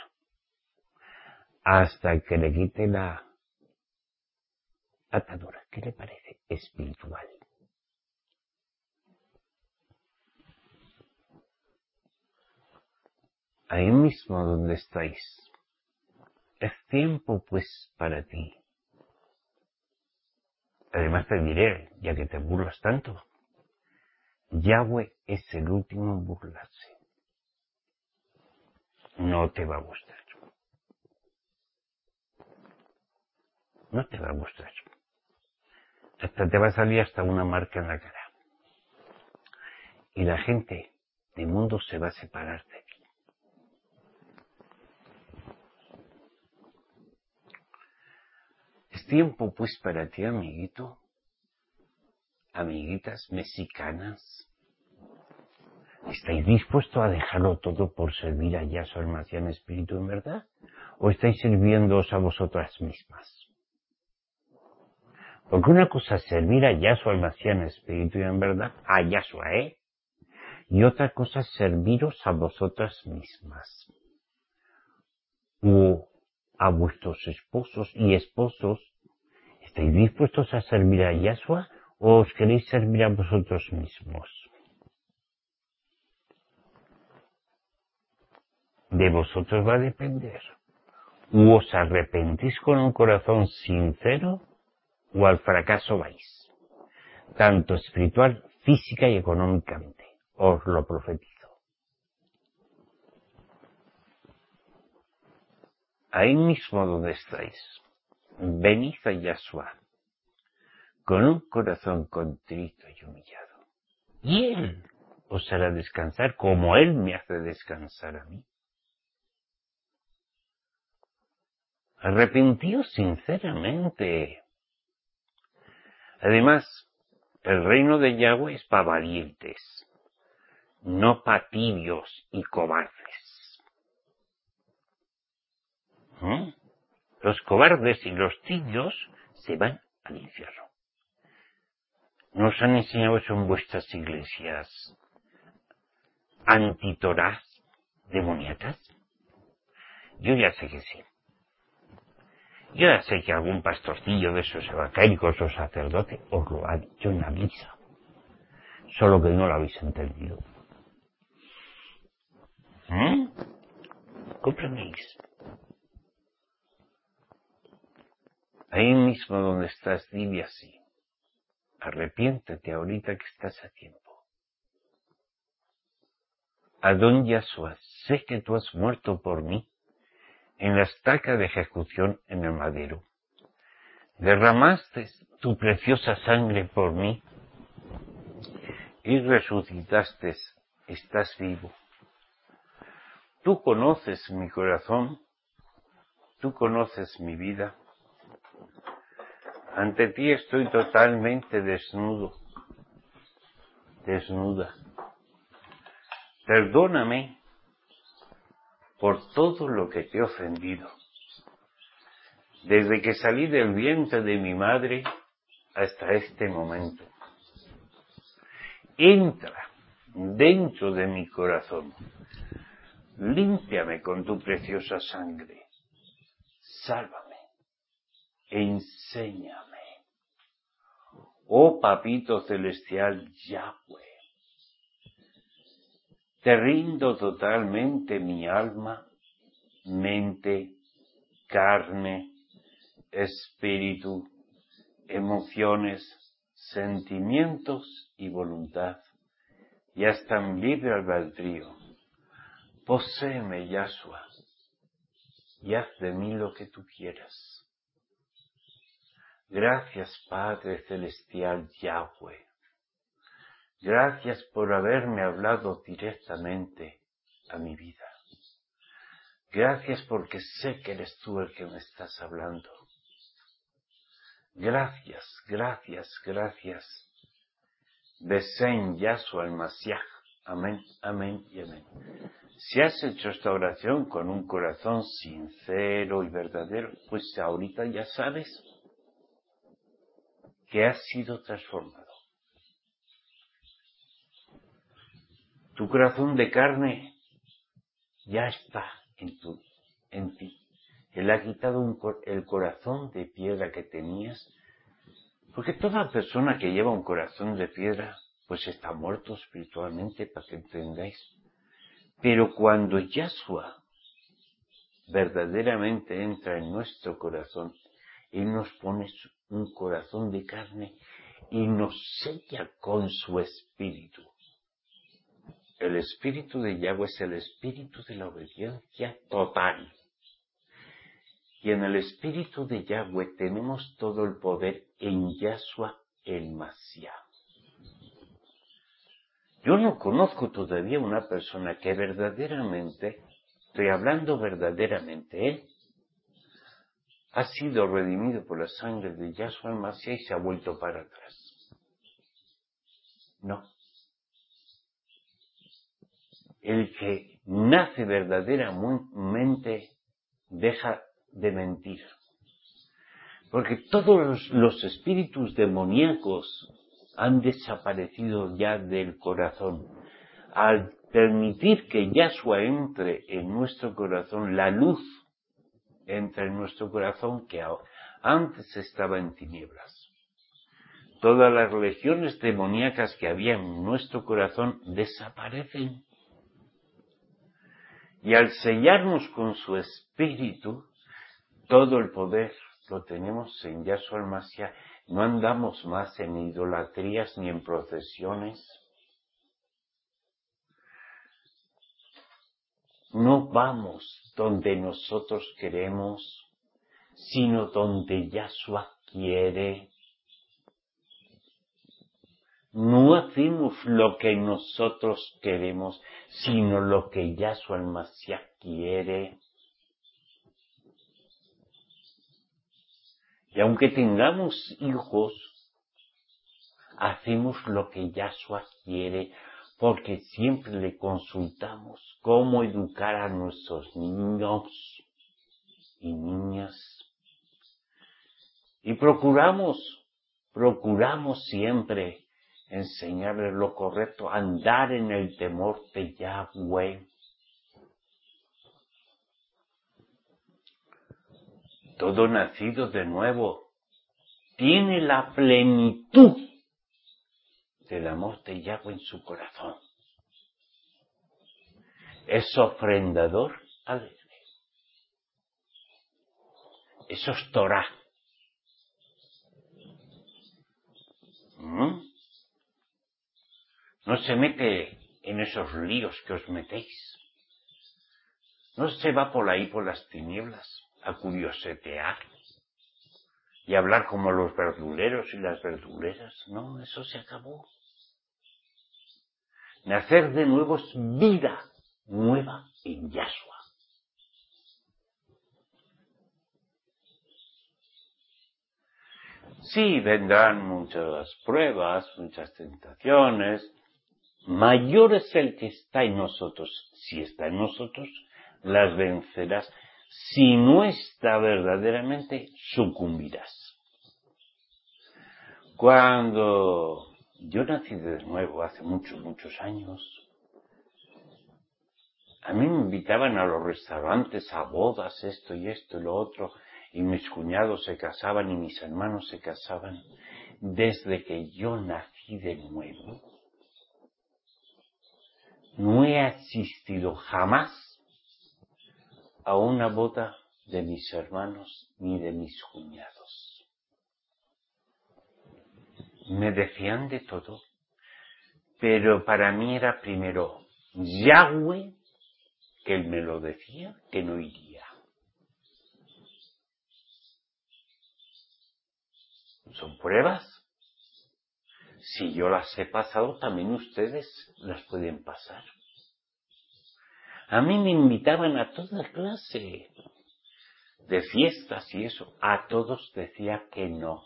Hasta que le quite la atadura. ¿Qué le parece? Espiritual. Ahí mismo donde estáis. Es tiempo pues para ti. Además te diré, ya que te burlas tanto, Yahweh es el último en burlarse. No te va a gustar. No te va a gustar. Hasta te va a salir hasta una marca en la cara. Y la gente del mundo se va a separar de ti. Es tiempo pues para ti, amiguito, amiguitas mexicanas. ¿Estáis dispuestos a dejarlo todo por servir a Yahshua el Mashiach en espíritu en verdad? ¿O estáis sirviéndoos a vosotras mismas? Porque una cosa es servir a Yahshua el Mashiach en espíritu y en verdad, a Yahshua, y otra cosa es serviros a vosotras mismas. O a vuestros esposos y esposos. ¿Estáis dispuestos a servir a Yahshua o os queréis servir a vosotros mismos? De vosotros va a depender. O os arrepentís con un corazón sincero o al fracaso vais. Tanto espiritual, física y económicamente. Os lo profetizo. Ahí mismo donde estáis, venid a Yahshua con un corazón contrito y humillado. Y Él os hará descansar como Él me hace descansar a mí. Arrepentíos sinceramente. Además, el reino de Yahweh es para valientes, no para tibios y cobardes. Los cobardes y los tibios se van al infierno. ¿Nos han enseñado eso en vuestras iglesias antitorás demoníacas? Yo ya sé que sí. Yo ya sé que algún pastorcillo de esos evangélicos o sacerdote os lo ha dicho en la misa. Solo que no lo habéis entendido. ¿Comprendéis? Ahí mismo donde estás, dile así. Arrepiéntete ahorita que estás a tiempo. Adón Yahshua, sé que tú has muerto por mí en la estaca de ejecución en el madero. Derramaste tu preciosa sangre por mí y resucitaste. Estás vivo. Tú conoces mi corazón, tú conoces mi vida. Ante ti estoy totalmente desnudo, desnuda. Perdóname por todo lo que te he ofendido. Desde que salí del vientre de mi madre hasta este momento. Entra dentro de mi corazón. Límpiame con tu preciosa sangre. Sálvame. Enséñame. Oh Papito Celestial Yahweh. te rindo totalmente mi alma, mente, carne, espíritu, emociones, sentimientos y voluntad, y hasta mi libre albedrío. Poséeme, Yahshua, y haz de mí lo que tú quieras. Gracias, Padre Celestial Yahweh. Gracias por haberme hablado directamente a mi vida. Gracias porque sé que eres tú el que me estás hablando. Gracias, gracias, gracias. Besen Yahshua el Mashiach. Amén, amén y amén. Si has hecho esta oración con un corazón sincero y verdadero, pues ahorita ya sabes que has sido transformado. Tu corazón de carne ya está en ti. Él ha quitado el corazón de piedra que tenías, porque toda persona que lleva un corazón de piedra, pues está muerto espiritualmente, para que entendáis. Pero cuando Yahshua verdaderamente entra en nuestro corazón, Él nos pone un corazón de carne y nos sella con su espíritu. El espíritu de Yahweh es el espíritu de la obediencia total. Y en el espíritu de Yahweh tenemos todo el poder en Yahshua el Mashiach. Yo no conozco todavía una persona que verdaderamente, estoy hablando verdaderamente, ha sido redimido por la sangre de Yahshua el Mashiach y se ha vuelto para atrás. No. El que nace verdaderamente deja de mentir. Porque todos los espíritus demoníacos han desaparecido ya del corazón. Al permitir que Yahshua entre en nuestro corazón, la luz entra en nuestro corazón que antes estaba en tinieblas. Todas las legiones demoníacas que había en nuestro corazón desaparecen. Y al sellarnos con su espíritu, todo el poder lo tenemos en Yahshua el Mashiach. No andamos más en idolatrías ni en procesiones. No vamos donde nosotros queremos, sino donde Yahshua quiere. No hacemos lo que nosotros queremos, sino lo que Yahshua el Mashiach quiere. Y aunque tengamos hijos, hacemos lo que Yahshua quiere, porque siempre le consultamos cómo educar a nuestros niños y niñas. Y procuramos siempre enseñarles lo correcto, andar en el temor de Yahweh. Todo nacido de nuevo tiene la plenitud del amor de Yahweh en su corazón. Es ofrendador alegre. Eso es Torah. No se mete en esos líos que os metéis. No se va por ahí por las tinieblas a curiosetear y hablar como los verduleros y las verduleras. No, eso se acabó. Nacer de nuevo es vida nueva en Yahshua. Sí, vendrán muchas pruebas, muchas tentaciones. Mayor es el que está en nosotros. Si está en nosotros, las vencerás. Si no está verdaderamente, sucumbirás. Cuando yo nací de nuevo, hace muchos años, a mí me invitaban a los restaurantes, a bodas, esto y lo otro, y mis cuñados se casaban y mis hermanos se casaban. Desde que yo nací de nuevo, no he asistido jamás a una boda de mis hermanos ni de mis cuñados. Me decían de todo, pero para mí era primero Yahweh, que él me lo decía, que no iría. Son pruebas. Si yo las he pasado, también ustedes las pueden pasar. A mí me invitaban a toda clase de fiestas y eso. A todos decía que no.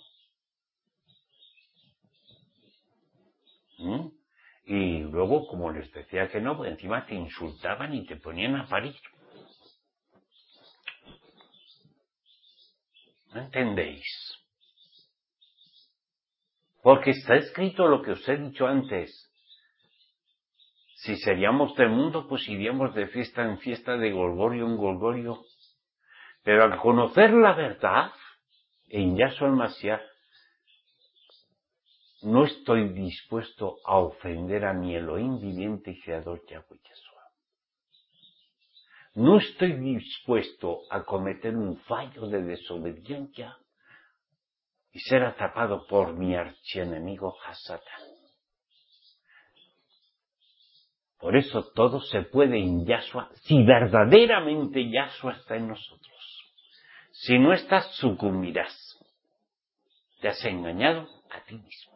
Y luego, como les decía que no, pues encima te insultaban y te ponían a parir. ¿No entendéis? Porque está escrito lo que os he dicho antes. Si seríamos del mundo, pues iríamos de fiesta en fiesta, de golgorio en golgorio. Pero al conocer la verdad, en Yahshua el Mashiach, no estoy dispuesto a ofender a mi Elohim viviente y creador Yahweh Yahshua. No estoy dispuesto a cometer un fallo de desobediencia y ser atrapado por mi archienemigo Hasatán. Por eso todo se puede en Yahshua, si verdaderamente Yahshua está en nosotros. Si no estás, sucumbirás. Te has engañado a ti mismo.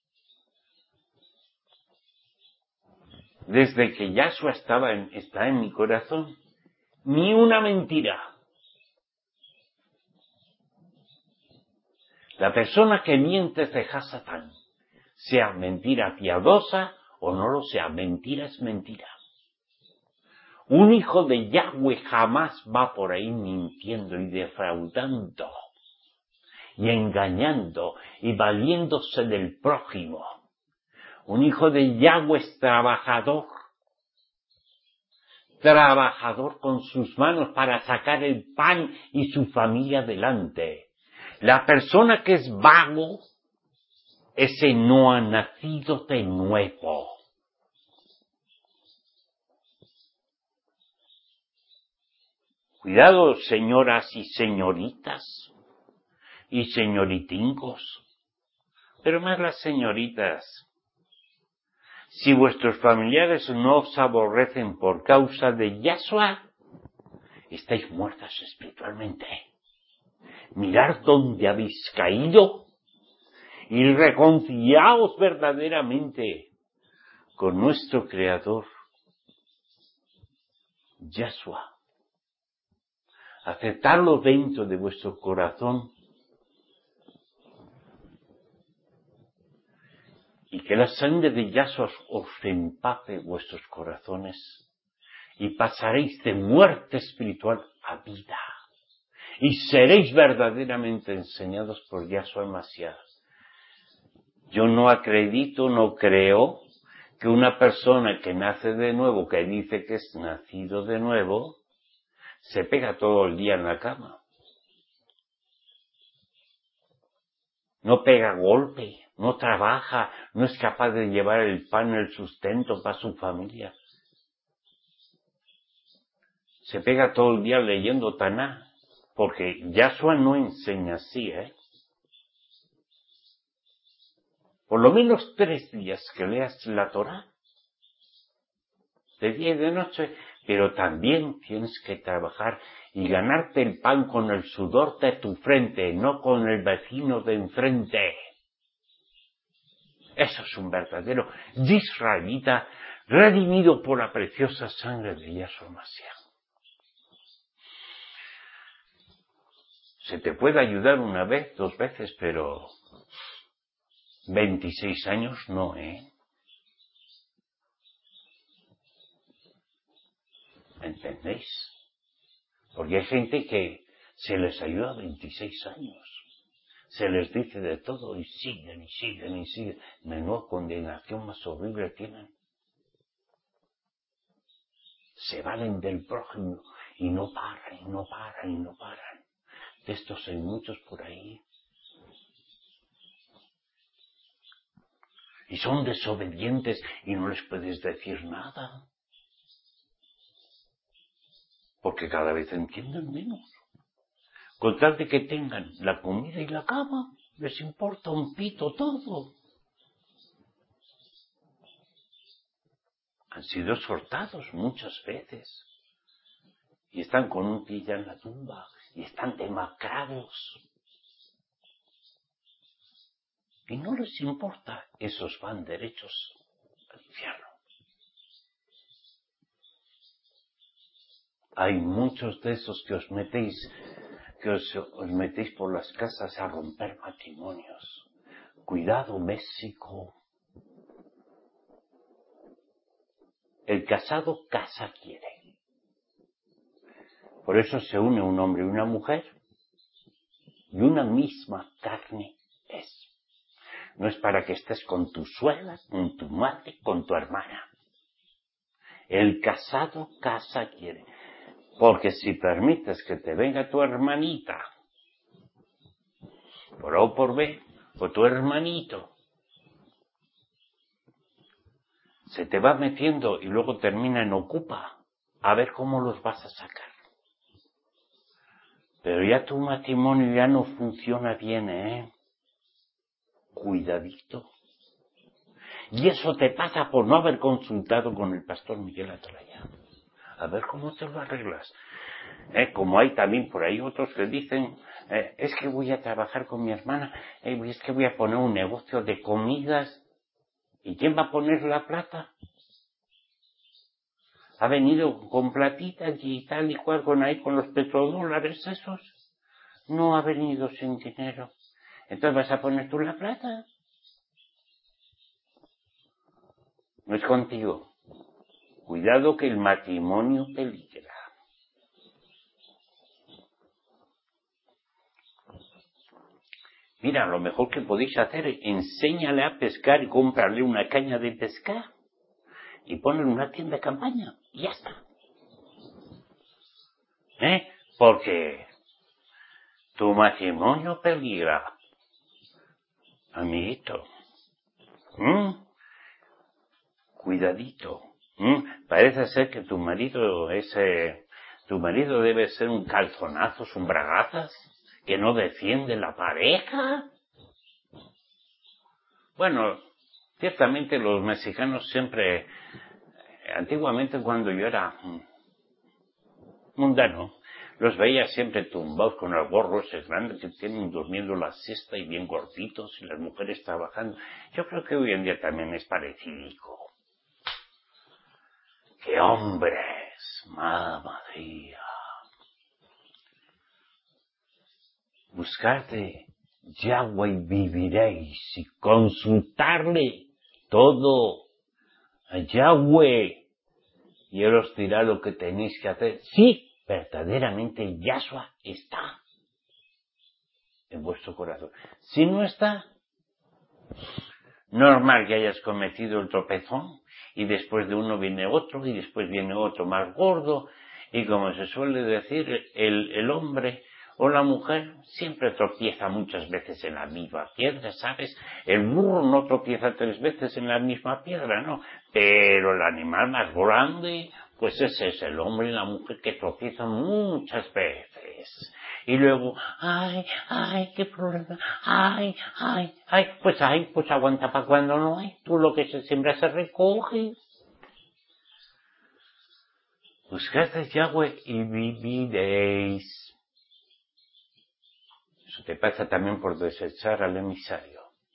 Desde que Yahshua está en mi corazón, ni una mentira. La persona que miente es de Hasatán, sea mentira piadosa o no lo sea, mentira es mentira. Un hijo de Yahweh jamás va por ahí mintiendo y defraudando y engañando y valiéndose del prójimo. Un hijo de Yahweh es trabajador con sus manos para sacar el pan y su familia adelante. La persona que es vago, ese no ha nacido de nuevo. Cuidado, señoras y señoritas, y señoritingos, pero más las señoritas. Si vuestros familiares no os aborrecen por causa de Yahshua, estáis muertas espiritualmente. Mirad dónde habéis caído y reconciliaos verdaderamente con nuestro Creador, Yahshua. Aceptadlo dentro de vuestro corazón y que la sangre de Yahshua os empape vuestros corazones y pasaréis de muerte espiritual a vida y seréis verdaderamente enseñados por Yahshua el Mashiach. Yo no acredito, no creo que una persona que nace de nuevo, que dice que es nacido de nuevo, se pega todo el día en la cama. No pega golpe, no trabaja, no es capaz de llevar el pan, el sustento para su familia. Se pega todo el día leyendo Taná, porque Yahshua no enseña así, Por lo menos 3 días que leas la Torá, de día y de noche, pero también tienes que trabajar y ganarte el pan con el sudor de tu frente, no con el vecino de enfrente. Eso es un verdadero israelita redimido por la preciosa sangre de Yahshua Mashiach. Se te puede ayudar una vez, 2 veces, pero 26 años no, ¿Entendéis? Porque hay gente que se les ayuda a 26 años. Se les dice de todo y siguen y siguen y siguen. Menuda condenación más horrible tienen. Se valen del prójimo y no paran, y no paran, y no paran. De estos hay muchos por ahí. Y son desobedientes y no les puedes decir nada. porque cada vez entienden menos. Con tal de que tengan la comida y la cama, les importa un pito todo. Han sido exhortados muchas veces. Y están con un pie ya en la tumba. Y están demacrados. Y no les importa. Esos van derechos al infierno. Hay muchos de esos que os metéis por las casas a romper matrimonios. Cuidado, México. El casado casa quiere. Por eso se une un hombre y una mujer y una misma carne es. No es para que estés con tu suegra, con tu madre, con tu hermana. El casado casa quiere. Porque si permites que te venga tu hermanita, por A o por B, o tu hermanito, se te va metiendo y luego termina en ocupa, a ver cómo los vas a sacar. Pero ya tu matrimonio ya no funciona bien, ¿eh? Cuidadito. Y eso te pasa por no haber consultado con el pastor Miguel Atalaya. A ver cómo te lo arreglas. Como hay también por ahí otros que dicen, es que voy a trabajar con mi hermana, es que voy a poner un negocio de comidas. ¿Y quién va a poner la plata? ¿Ha venido con platitas y tal y cual con los petrodólares esos? No ha venido sin dinero. Entonces vas a poner tú la plata. No es contigo. Cuidado que el matrimonio peligra. Mira, lo mejor que podéis hacer es enséñale a pescar y cómprale una caña de pescar y ponle una tienda de campaña y ya está. Porque tu matrimonio peligra, amiguito. Cuidadito. Parece ser que tu marido debe ser un calzonazos, un bragazas, que no defiende la pareja. Bueno, ciertamente los mexicanos siempre, antiguamente cuando yo era mundano, los veía siempre tumbados con el gorro ese grande que tienen durmiendo la siesta y bien gorditos y las mujeres trabajando. Yo creo que hoy en día también es parecido. ¡Qué hombres! ¡Mamma mía! Buscad de Yahweh viviréis y consultarle todo a Yahweh y Él os dirá lo que tenéis que hacer. Sí, verdaderamente Yahshua está en vuestro corazón. Si no está, normal que hayas cometido el tropezón y después de uno viene otro y después viene otro más gordo y como se suele decir, el hombre o la mujer siempre tropieza muchas veces en la misma piedra, ¿sabes? El burro no tropieza 3 veces en la misma piedra, ¿no? Pero el animal más grande, pues ese es el hombre y la mujer que tropiezan muchas veces. Y luego, ay, qué problema, pues aguanta para cuando no hay. Tú lo que se siembra se recoge. Buscad a Yahweh y viviréis. Eso te pasa también por desechar al emisario.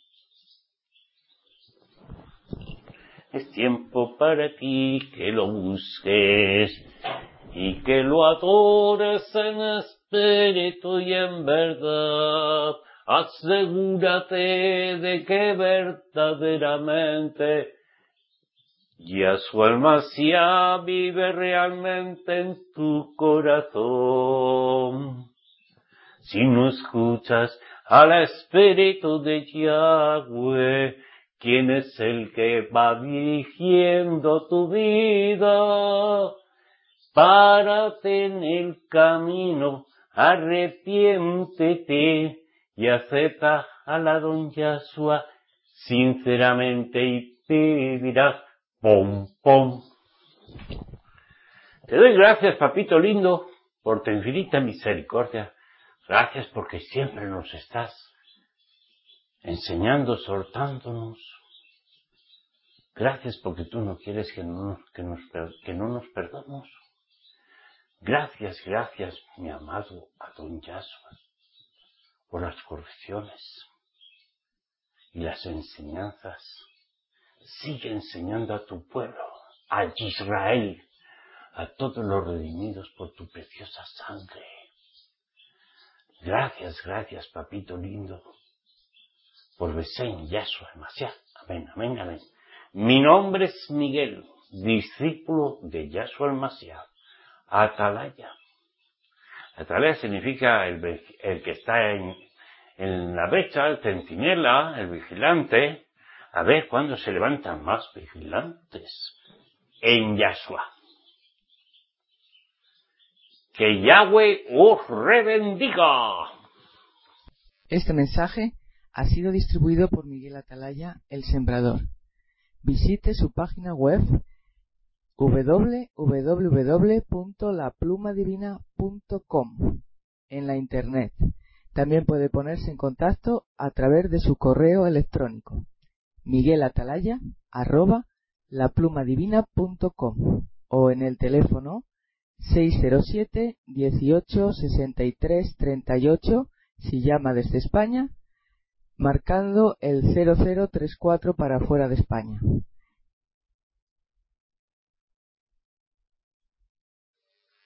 Es tiempo para ti que lo busques y que lo adores en espíritu y en verdad. Asegúrate de que verdaderamente Yahshua el Mashiach vive realmente en tu corazón. Si no escuchas al Espíritu de Yahweh, ¿quién es el que va dirigiendo tu vida? Párate en el camino, arrepiéntete y acepta a la don Yahshua sinceramente y te dirás, pom, pom. Te doy gracias, papito lindo, por tu infinita misericordia. Gracias porque siempre nos estás enseñando, exhortándonos. Gracias porque tú no quieres que no nos perdamos. Gracias, mi amado Adón Yahshua, por las correcciones y las enseñanzas. Sigue enseñando a tu pueblo, a Israel, a todos los redimidos por tu preciosa sangre. Gracias, papito lindo, por Besén, Yahshua, Mashiach. Amén, amén, amén. Mi nombre es Miguel, discípulo de Yahshua el Mashiach, Atalaya. Atalaya significa el que está en la brecha, el centinela, el vigilante. A ver cuándo se levantan más vigilantes en Yahshua. Que Yahweh os rebendiga. Este mensaje ha sido distribuido por Miguel Atalaya, el Sembrador. Visite su página web www.laplumadivina.com en la internet. También puede ponerse en contacto a través de su correo electrónico miguelatalaya@laplumadivina.com o en el teléfono 607 18 63 38 si llama desde España, marcando el 0034 para fuera de España.